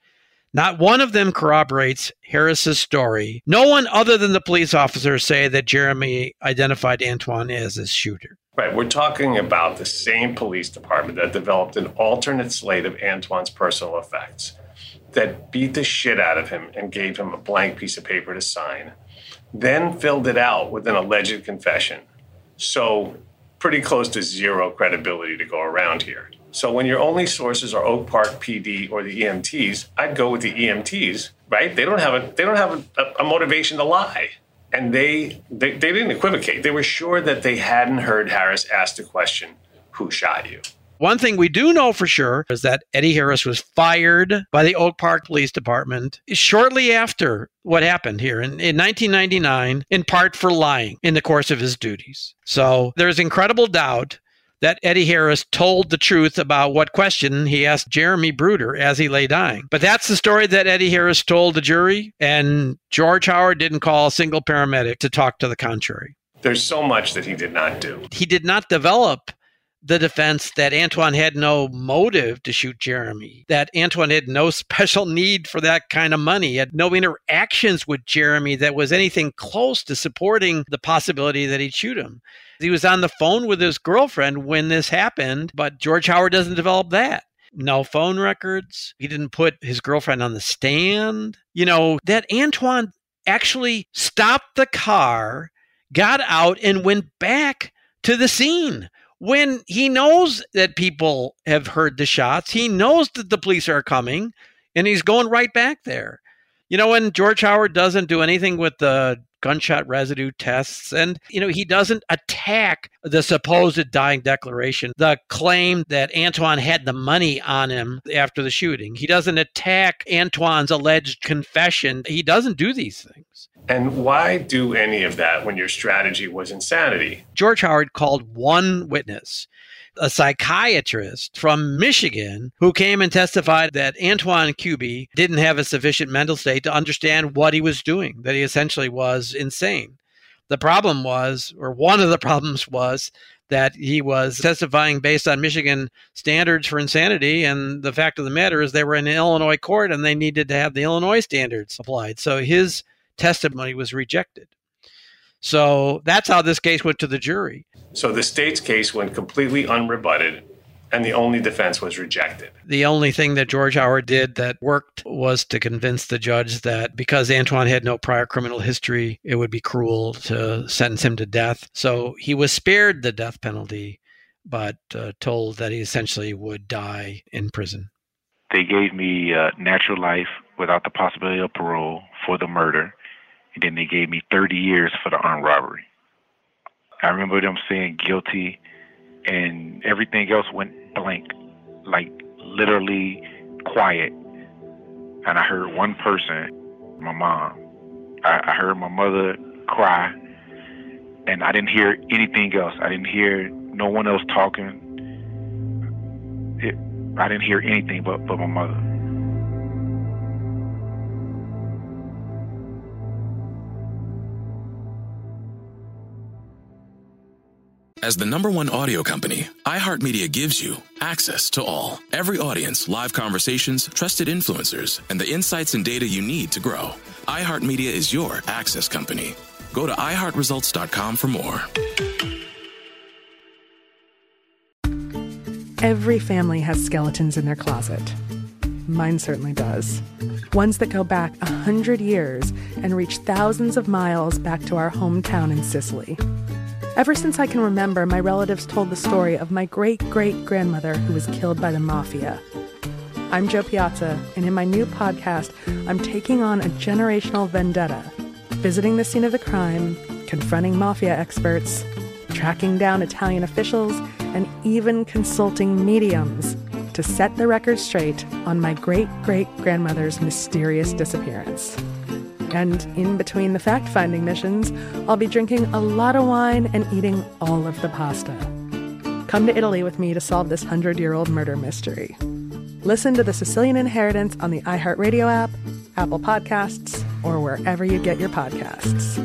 Not one of them corroborates Harris's story. No one other than the police officers say that Jeremy identified Antoine as his shooter. Right. We're talking about the same police department that developed an alternate slate of Antoine's personal effects, that beat the shit out of him and gave him a blank piece of paper to sign, then filled it out with an alleged confession. So pretty close to zero credibility to go around here. So when your only sources are Oak Park P D or the E M Ts, I'd go with the E M Ts, right? They don't have a they don't have a, a motivation to lie. And they, they they didn't equivocate. They were sure that they hadn't heard Harris ask the question, who shot you? One thing we do know for sure is that Eddie Harris was fired by the Oak Park Police Department shortly after what happened here in, in nineteen ninety-nine, in part for lying in the course of his duties. So there's incredible doubt that Eddie Harris told the truth about what question he asked Jeremy Bruder as he lay dying. But that's the story that Eddie Harris told the jury, and George Howard didn't call a single paramedic to talk to the contrary. There's so much that he did not do. He did not develop the defense that Antoine had no motive to shoot Jeremy, that Antoine had no special need for that kind of money, had no interactions with Jeremy that was anything close to supporting the possibility that he'd shoot him. He was on the phone with his girlfriend when this happened, but George Howard doesn't develop that. No phone records. He didn't put his girlfriend on the stand. You know, that Antoine actually stopped the car, got out, and went back to the scene when he knows that people have heard the shots. He knows that the police are coming, and he's going right back there. You know, when George Howard doesn't do anything with the gunshot residue tests, and, you know, he doesn't attack the supposed dying declaration, the claim that Antoine had the money on him after the shooting. He doesn't attack Antoine's alleged confession. He doesn't do these things. And why do any of that when your strategy was insanity? George Howard called one witness, a psychiatrist from Michigan, who came and testified that Antoine Kuby didn't have a sufficient mental state to understand what he was doing, that he essentially was insane. The problem was, or one of the problems was, that he was testifying based on Michigan standards for insanity, and the fact of the matter is they were in an Illinois court and they needed to have the Illinois standards applied. So his testimony was rejected. So that's how this case went to the jury. So the state's case went completely unrebutted, and the only defense was rejected. The only thing that George Howard did that worked was to convince the judge that because Antoine had no prior criminal history, it would be cruel to sentence him to death. So he was spared the death penalty, but uh, told that he essentially would die in prison. They gave me uh, natural life without the possibility of parole for the murder. And then they gave me thirty years for the armed robbery. I remember them saying guilty, and everything else went blank, like literally quiet. And I heard one person, my mom. I, I heard my mother cry, and I didn't hear anything else. I didn't hear no one else talking. It, I didn't hear anything but, but my mother. As the number one audio company, iHeartMedia gives you access to all. Every audience, live conversations, trusted influencers, and the insights and data you need to grow. iHeartMedia is your access company. Go to i heart results dot com for more. Every family has skeletons in their closet. Mine certainly does. Ones that go back a hundred years and reach thousands of miles back to our hometown in Sicily. Ever since I can remember, my relatives told the story of my great-great-grandmother who was killed by the mafia. I'm Jo Piazza, and in my new podcast, I'm taking on a generational vendetta, visiting the scene of the crime, confronting mafia experts, tracking down Italian officials, and even consulting mediums to set the record straight on my great-great-grandmother's mysterious disappearance. And in between the fact-finding missions, I'll be drinking a lot of wine and eating all of the pasta. Come to Italy with me to solve this hundred-year-old murder mystery. Listen to The Sicilian Inheritance on the iHeartRadio app, Apple Podcasts, or wherever you get your podcasts.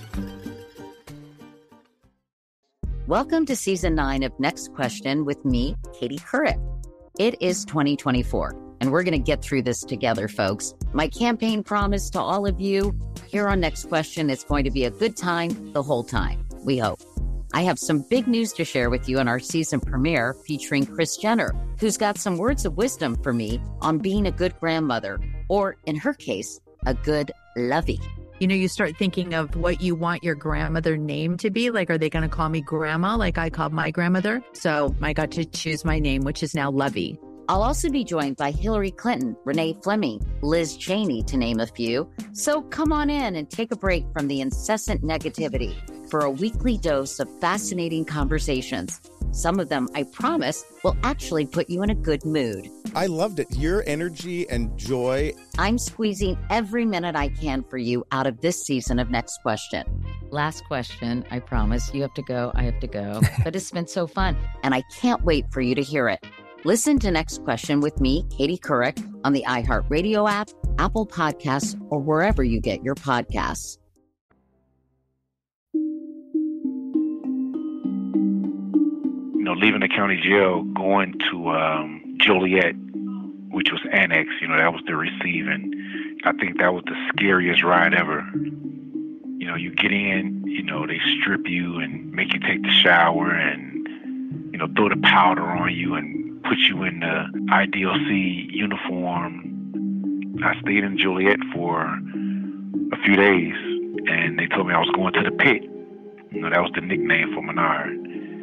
Welcome to Season nine of Next Question with me, Katie Couric. It is twenty twenty-four. And we're going to get through this together, folks. My campaign promise to all of you here on Next Question, it's going to be a good time the whole time, we hope. I have some big news to share with you in our season premiere featuring Kris Jenner, who's got some words of wisdom for me on being a good grandmother, or in her case, a good lovey. You know, you start thinking of what you want your grandmother name to be. Like, are they going to call me grandma like I called my grandmother? So I got to choose my name, which is now Lovey. I'll also be joined by Hillary Clinton, Renee Fleming, Liz Cheney, to name a few. So come on in and take a break from the incessant negativity for a weekly dose of fascinating conversations. Some of them, I promise, will actually put you in a good mood. I loved it. Your energy and joy. I'm squeezing every minute I can for you out of this season of Next Question. Last question, I promise. You have to go, I have to go. But it's been so fun, and I can't wait for you to hear it. Listen to Next Question with me, Katie Couric, on the iHeartRadio app, Apple Podcasts, or wherever you get your podcasts. You know, leaving the county jail, going to um, Joliet, which was annexed, you know, that was the receiving. I think that was the scariest ride ever. You know, you get in, you know, they strip you and make you take the shower and, you know, throw the powder on you and put you in the I D L C uniform. I stayed in Joliet for a few days, and they told me I was going to the pit. You know, that was the nickname for Menard.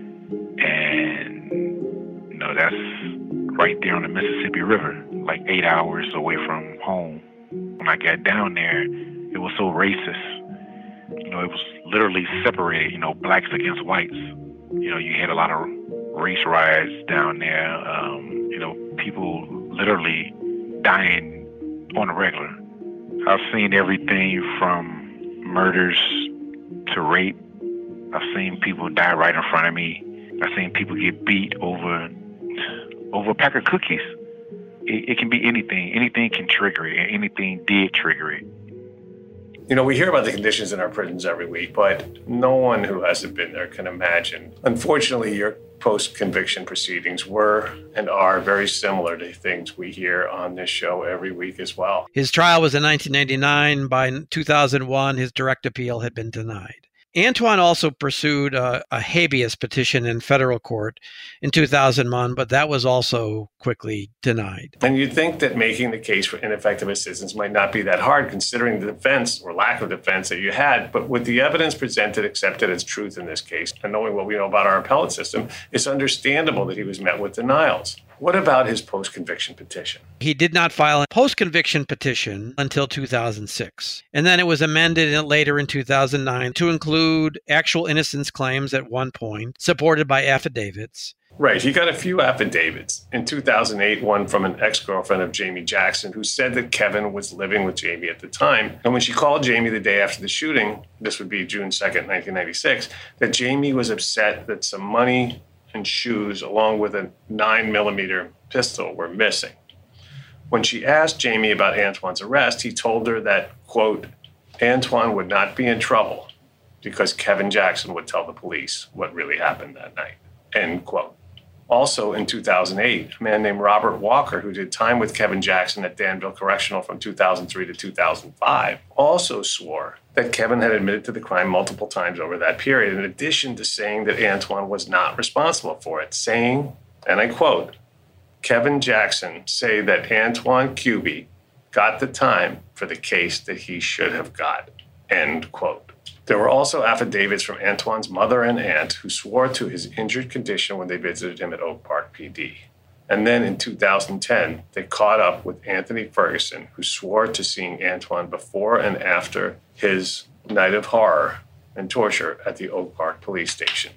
And, you know, that's right there on the Mississippi River, like eight hours away from home. When I got down there, it was so racist. You know, it was literally separated, you know, blacks against whites. You know, you had a lot of race riots down there, um, you know, people literally dying on the regular. I've seen everything from murders to rape. I've seen people die right in front of me. I've seen people get beat over over a pack of cookies. It, it can be anything. Anything can trigger it, and anything did trigger it. You know, we hear about the conditions in our prisons every week, but no one who hasn't been there can imagine. Unfortunately, your post-conviction proceedings were and are very similar to things we hear on this show every week as well. His trial was in nineteen ninety-nine. By two thousand one, his direct appeal had been denied. Antoine also pursued a, a habeas petition in federal court in two thousand one, but that was also quickly denied. And you'd think that making the case for ineffective assistance might not be that hard, considering the defense or lack of defense that you had. But with the evidence presented accepted as truth in this case, and knowing what we know about our appellate system, it's understandable that he was met with denials. What about his post-conviction petition? He did not file a post-conviction petition until two thousand six. And then it was amended later in two thousand nine to include actual innocence claims at one point, supported by affidavits. Right. He got a few affidavits. In two thousand eight, one from an ex-girlfriend of Jamie Jackson, who said that Kevin was living with Jamie at the time. And when she called Jamie the day after the shooting, this would be June second, nineteen ninety-six, that Jamie was upset that some money and shoes, along with a nine millimeter pistol, were missing. When she asked Jamie about Antoine's arrest, he told her that, quote, Antoine would not be in trouble because Kevin Jackson would tell the police what really happened that night, end quote. Also in two thousand eight, a man named Robert Walker, who did time with Kevin Jackson at Danville Correctional from two thousand three to two thousand five, also swore that Kevin had admitted to the crime multiple times over that period, in addition to saying that Antwon was not responsible for it, saying, and I quote, Kevin Jackson say that Antwon Kuby got the time for the case that he should have got, end quote. There were also affidavits from Antwon's mother and aunt who swore to his injured condition when they visited him at Oak Park P D. And then in two thousand ten, they caught up with Anthony Ferguson, who swore to seeing Antwon before and after his night of horror and torture at the Oak Park police station.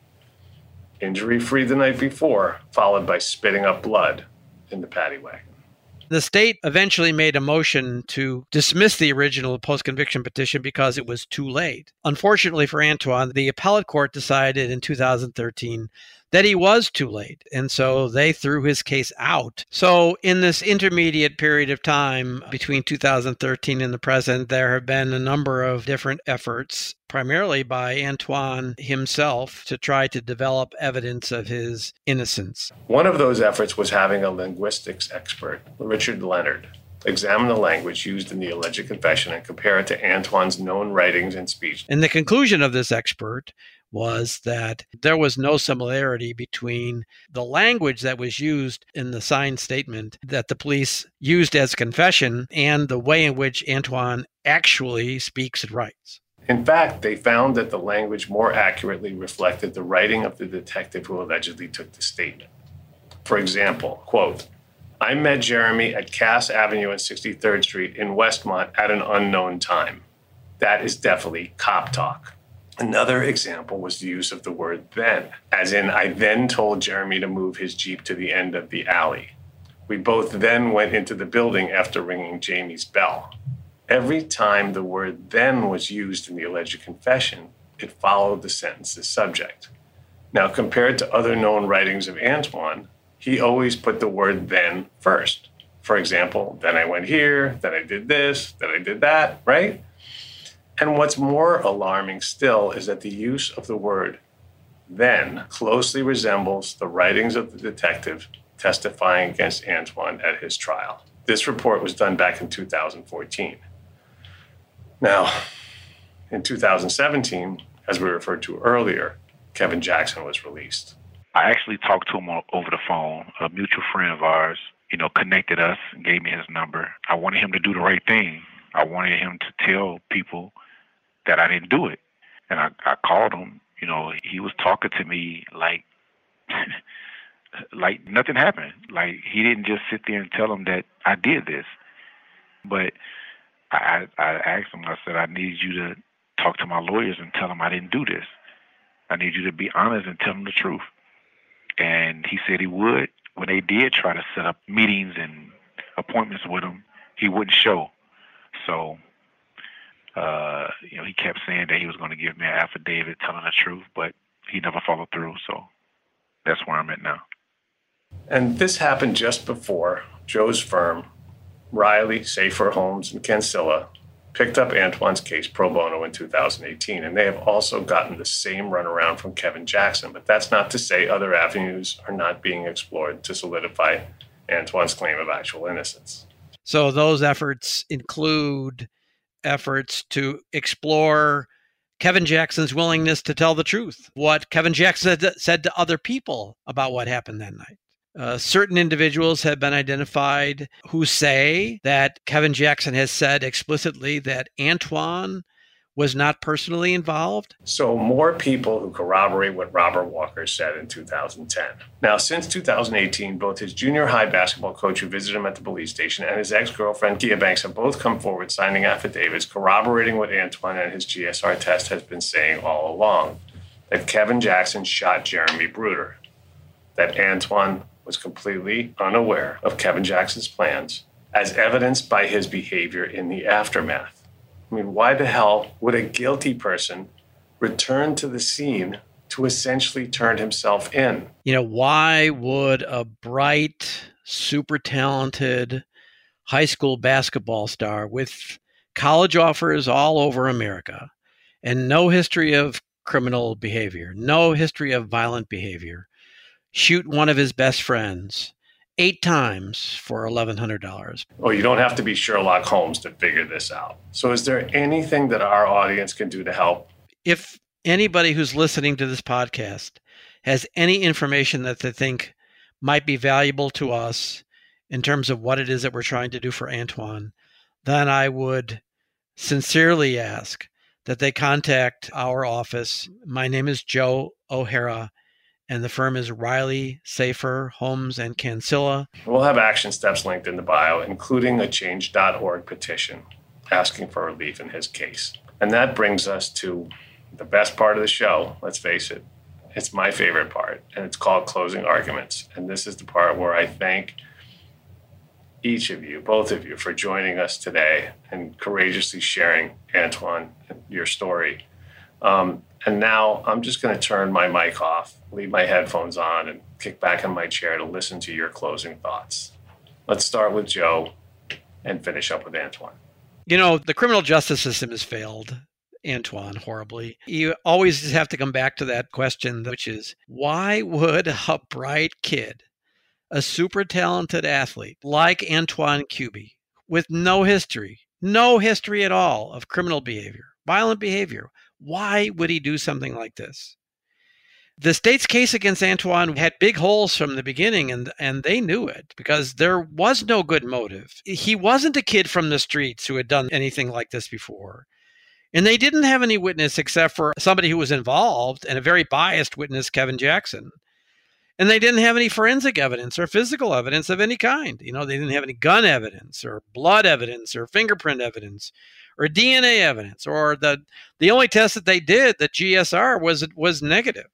Injury-free the night before, followed by spitting up blood in the paddy wagon. The state eventually made a motion to dismiss the original post-conviction petition because it was too late. Unfortunately for Antwon, the appellate court decided in two thousand thirteen that he was too late, and so they threw his case out. So in this intermediate period of time between two thousand thirteen and the present, there have been a number of different efforts, primarily by Antwon himself, to try to develop evidence of his innocence. One of those efforts was having a linguistics expert, Richard Leonard, examine the language used in the alleged confession and compare it to Antwon's known writings and speech. And the conclusion of this expert was that there was no similarity between the language that was used in the signed statement that the police used as confession and the way in which Antwon actually speaks and writes. In fact, they found that the language more accurately reflected the writing of the detective who allegedly took the statement. For example, quote, I met Jeremy at Cass Avenue and sixty-third Street in Westmont at an unknown time. That is definitely cop talk. Another example was the use of the word then, as in, I then told Jeremy to move his Jeep to the end of the alley. We both then went into the building after ringing Jamie's bell. Every time the word then was used in the alleged confession, it followed the sentence's subject. Now, compared to other known writings of Antwon, he always put the word then first. For example, then I went here, then I did this, then I did that, right? And what's more alarming still is that the use of the word then closely resembles the writings of the detective testifying against Antwon at his trial. This report was done back in two thousand fourteen. Now, in two thousand seventeen, as we referred to earlier, Kevin Jackson was released. I actually talked to him over the phone. A mutual friend of ours, you know, connected us and gave me his number. I wanted him to do the right thing. I wanted him to tell people that I didn't do it. And I, I called him. You know, he was talking to me like, like nothing happened. Like he didn't just sit there and tell him that I did this. But I, I asked him, I said, I need you to talk to my lawyers and tell them I didn't do this. I need you to be honest and tell them the truth. And he said he would. When they did try to set up meetings and appointments with him, he wouldn't show. So, uh, you know, he kept saying that he was going to give me an affidavit telling the truth, but he never followed through. So that's where I'm at now. And this happened just before Joe's firm, Riley, Safer Homes, and Cancilla, picked up Antwon's case pro bono in two thousand eighteen, and they have also gotten the same runaround from Kevin Jackson. But that's not to say other avenues are not being explored to solidify Antwon's claim of actual innocence. So those efforts include efforts to explore Kevin Jackson's willingness to tell the truth, what Kevin Jackson said to other people about what happened that night. Uh, certain individuals have been identified who say that Kevin Jackson has said explicitly that Antwon was not personally involved. So more people who corroborate what Robert Walker said in two thousand ten. Now, since two thousand eighteen, both his junior high basketball coach who visited him at the police station and his ex-girlfriend, Kia Banks, have both come forward signing affidavits corroborating what Antwon and his G S R test has been saying all along, that Kevin Jackson shot Jeremy Bruder, that Antwon was completely unaware of Kevin Jackson's plans, as evidenced by his behavior in the aftermath. I mean, why the hell would a guilty person return to the scene to essentially turn himself in? You know, why would a bright, super talented high school basketball star with college offers all over America and no history of criminal behavior, no history of violent behavior, shoot one of his best friends eight times for eleven hundred dollars. Well, you don't have to be Sherlock Holmes to figure this out. So is there anything that our audience can do to help? If anybody who's listening to this podcast has any information that they think might be valuable to us in terms of what it is that we're trying to do for Antwon, then I would sincerely ask that they contact our office. My name is Joe O'Hara, and the firm is Riley, Safer, Holmes, and Cancilla. We'll have action steps linked in the bio, including a change dot org petition asking for relief in his case. And that brings us to the best part of the show, let's face it. It's my favorite part, and it's called Closing Arguments. And this is the part where I thank each of you, both of you, for joining us today and courageously sharing, Antwon, your story. Um, and now I'm just going to turn my mic off, leave my headphones on, and kick back in my chair to listen to your closing thoughts. Let's start with Joe and finish up with Antwon. You know, the criminal justice system has failed Antwon horribly. You always have to come back to that question, which is, why would a bright kid, a super talented athlete like Antwon Kuby, with no history, no history at all of criminal behavior, violent behavior, why would he do something like this? The state's case against Antwon had big holes from the beginning, and, and they knew it because there was no good motive. He wasn't a kid from the streets who had done anything like this before. And they didn't have any witness except for somebody who was involved, and a very biased witness, Kevin Jackson. And they didn't have any forensic evidence or physical evidence of any kind. You know, they didn't have any gun evidence or blood evidence or fingerprint evidence or D N A evidence, or the the only test that they did, the G S R, was was negative.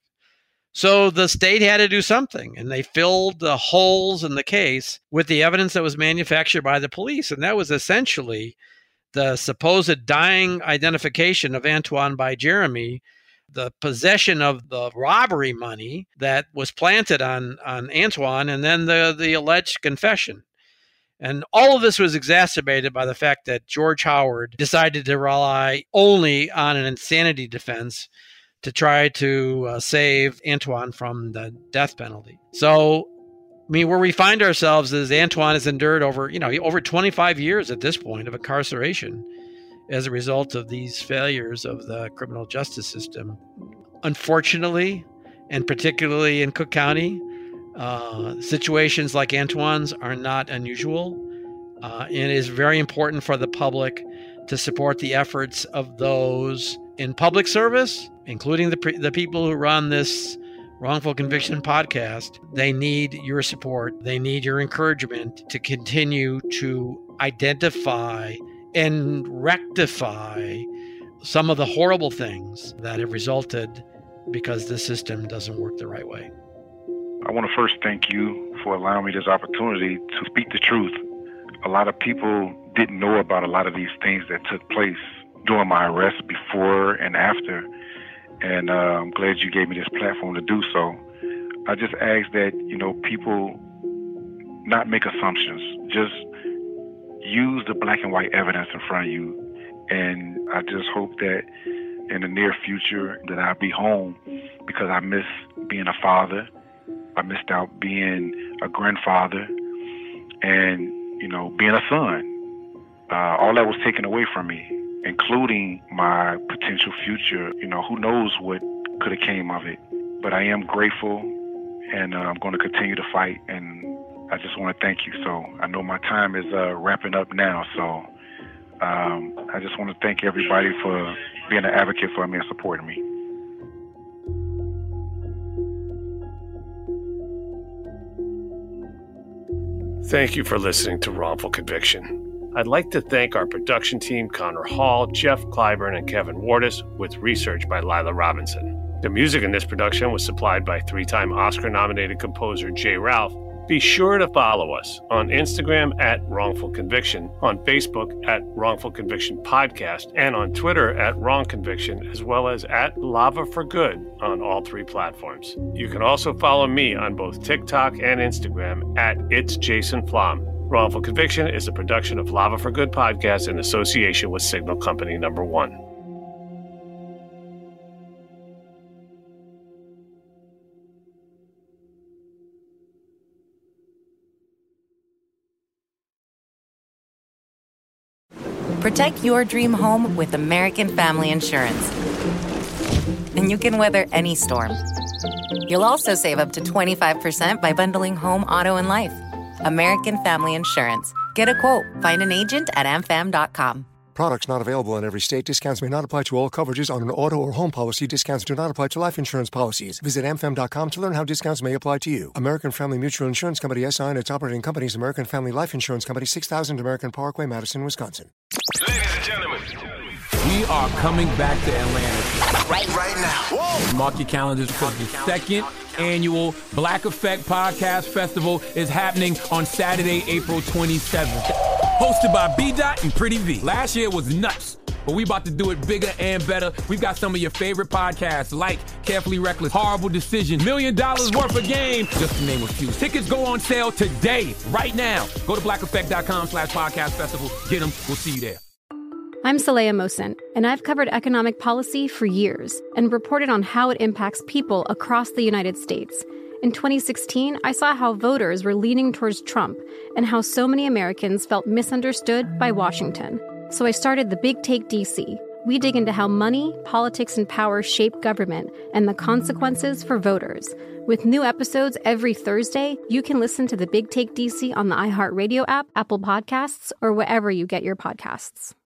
So the state had to do something, and they filled the holes in the case with the evidence that was manufactured by the police. And that was essentially the supposed dying identification of Antwon by Jeremy, the possession of the robbery money that was planted on, on Antwon, and then the, the alleged confession. And all of this was exacerbated by the fact that George Howard decided to rely only on an insanity defense to try to uh, save Antwon from the death penalty. So, I mean, where we find ourselves is Antwon has endured over, you know, over twenty-five years at this point of incarceration as a result of these failures of the criminal justice system. Unfortunately, and particularly in Cook County, uh, situations like Antwon's are not unusual. Uh, and it is very important for the public to support the efforts of those in public service, including the pre- the people who run this Wrongful Conviction podcast. They need your support. They need your encouragement to continue to identify and rectify some of the horrible things that have resulted because the system doesn't work the right way. I want to first thank you for allowing me this opportunity to speak the truth. A lot of people didn't know about a lot of these things that took place during my arrest, before and after. And uh, I'm glad you gave me this platform to do so. I just ask that, you know, people not make assumptions. Just use the black and white evidence in front of you. And I just hope that in the near future that I'll be home, because I miss being a father. I missed out being a grandfather and, you know, being a son. Uh, all that was taken away from me, including my potential future. You know, who knows what could have came of it. But I am grateful, and uh, I'm going to continue to fight, and I just want to thank you. So I know my time is uh, wrapping up now, so um, I just want to thank everybody for being an advocate for me and supporting me. Thank you for listening to Wrongful Conviction. I'd like to thank our production team, Connor Hall, Jeff Clyburn, and Kevin Wardis, with research by Lila Robinson. The music in this production was supplied by three-time Oscar-nominated composer Jay Ralph. Be sure to follow us on Instagram at Wrongful Conviction, on Facebook at Wrongful Conviction Podcast, and on Twitter at Wrong Conviction, as well as at Lava for Good on all three platforms. You can also follow me on both TikTok and Instagram at It's Jason Flom. Wrongful Conviction is a production of Lava for Good Podcast in association with Signal Company Number One. Protect your dream home with American Family Insurance. And you can weather any storm. You'll also save up to twenty-five percent by bundling home, auto, and life. American Family Insurance. Get a quote. Find an agent at a m fam dot com. Products not available in every state. Discounts may not apply to all coverages on an auto or home policy. Discounts do not apply to life insurance policies. Visit a m fam dot com to learn how discounts may apply to you. American Family Mutual Insurance Company, S I and its operating companies, American Family Life Insurance Company, six thousand American Parkway, Madison, Wisconsin. Ladies and gentlemen, we are coming back to Atlanta. Right, right now. Whoa. Mark your calendars because the second annual Black Effect Podcast Festival is happening on Saturday, April twenty-seventh. Hosted by B Dot and Pretty V. Last year was nuts, but we about to do it bigger and better. We've got some of your favorite podcasts like Carefully Reckless, Horrible Decision, Million Dollars Worth of Game, just to name a few. Tickets go on sale today, right now. Go to black effect dot com slash podcast festival. Get them. We'll see you there. I'm Saleha Mohsin, and I've covered economic policy for years and reported on how it impacts people across the United States. In twenty sixteen, I saw how voters were leaning towards Trump and how so many Americans felt misunderstood by Washington. So I started The Big Take D C. We dig into how money, politics, and power shape government and the consequences for voters. With new episodes every Thursday, you can listen to The Big Take D C on the iHeartRadio app, Apple Podcasts, or wherever you get your podcasts.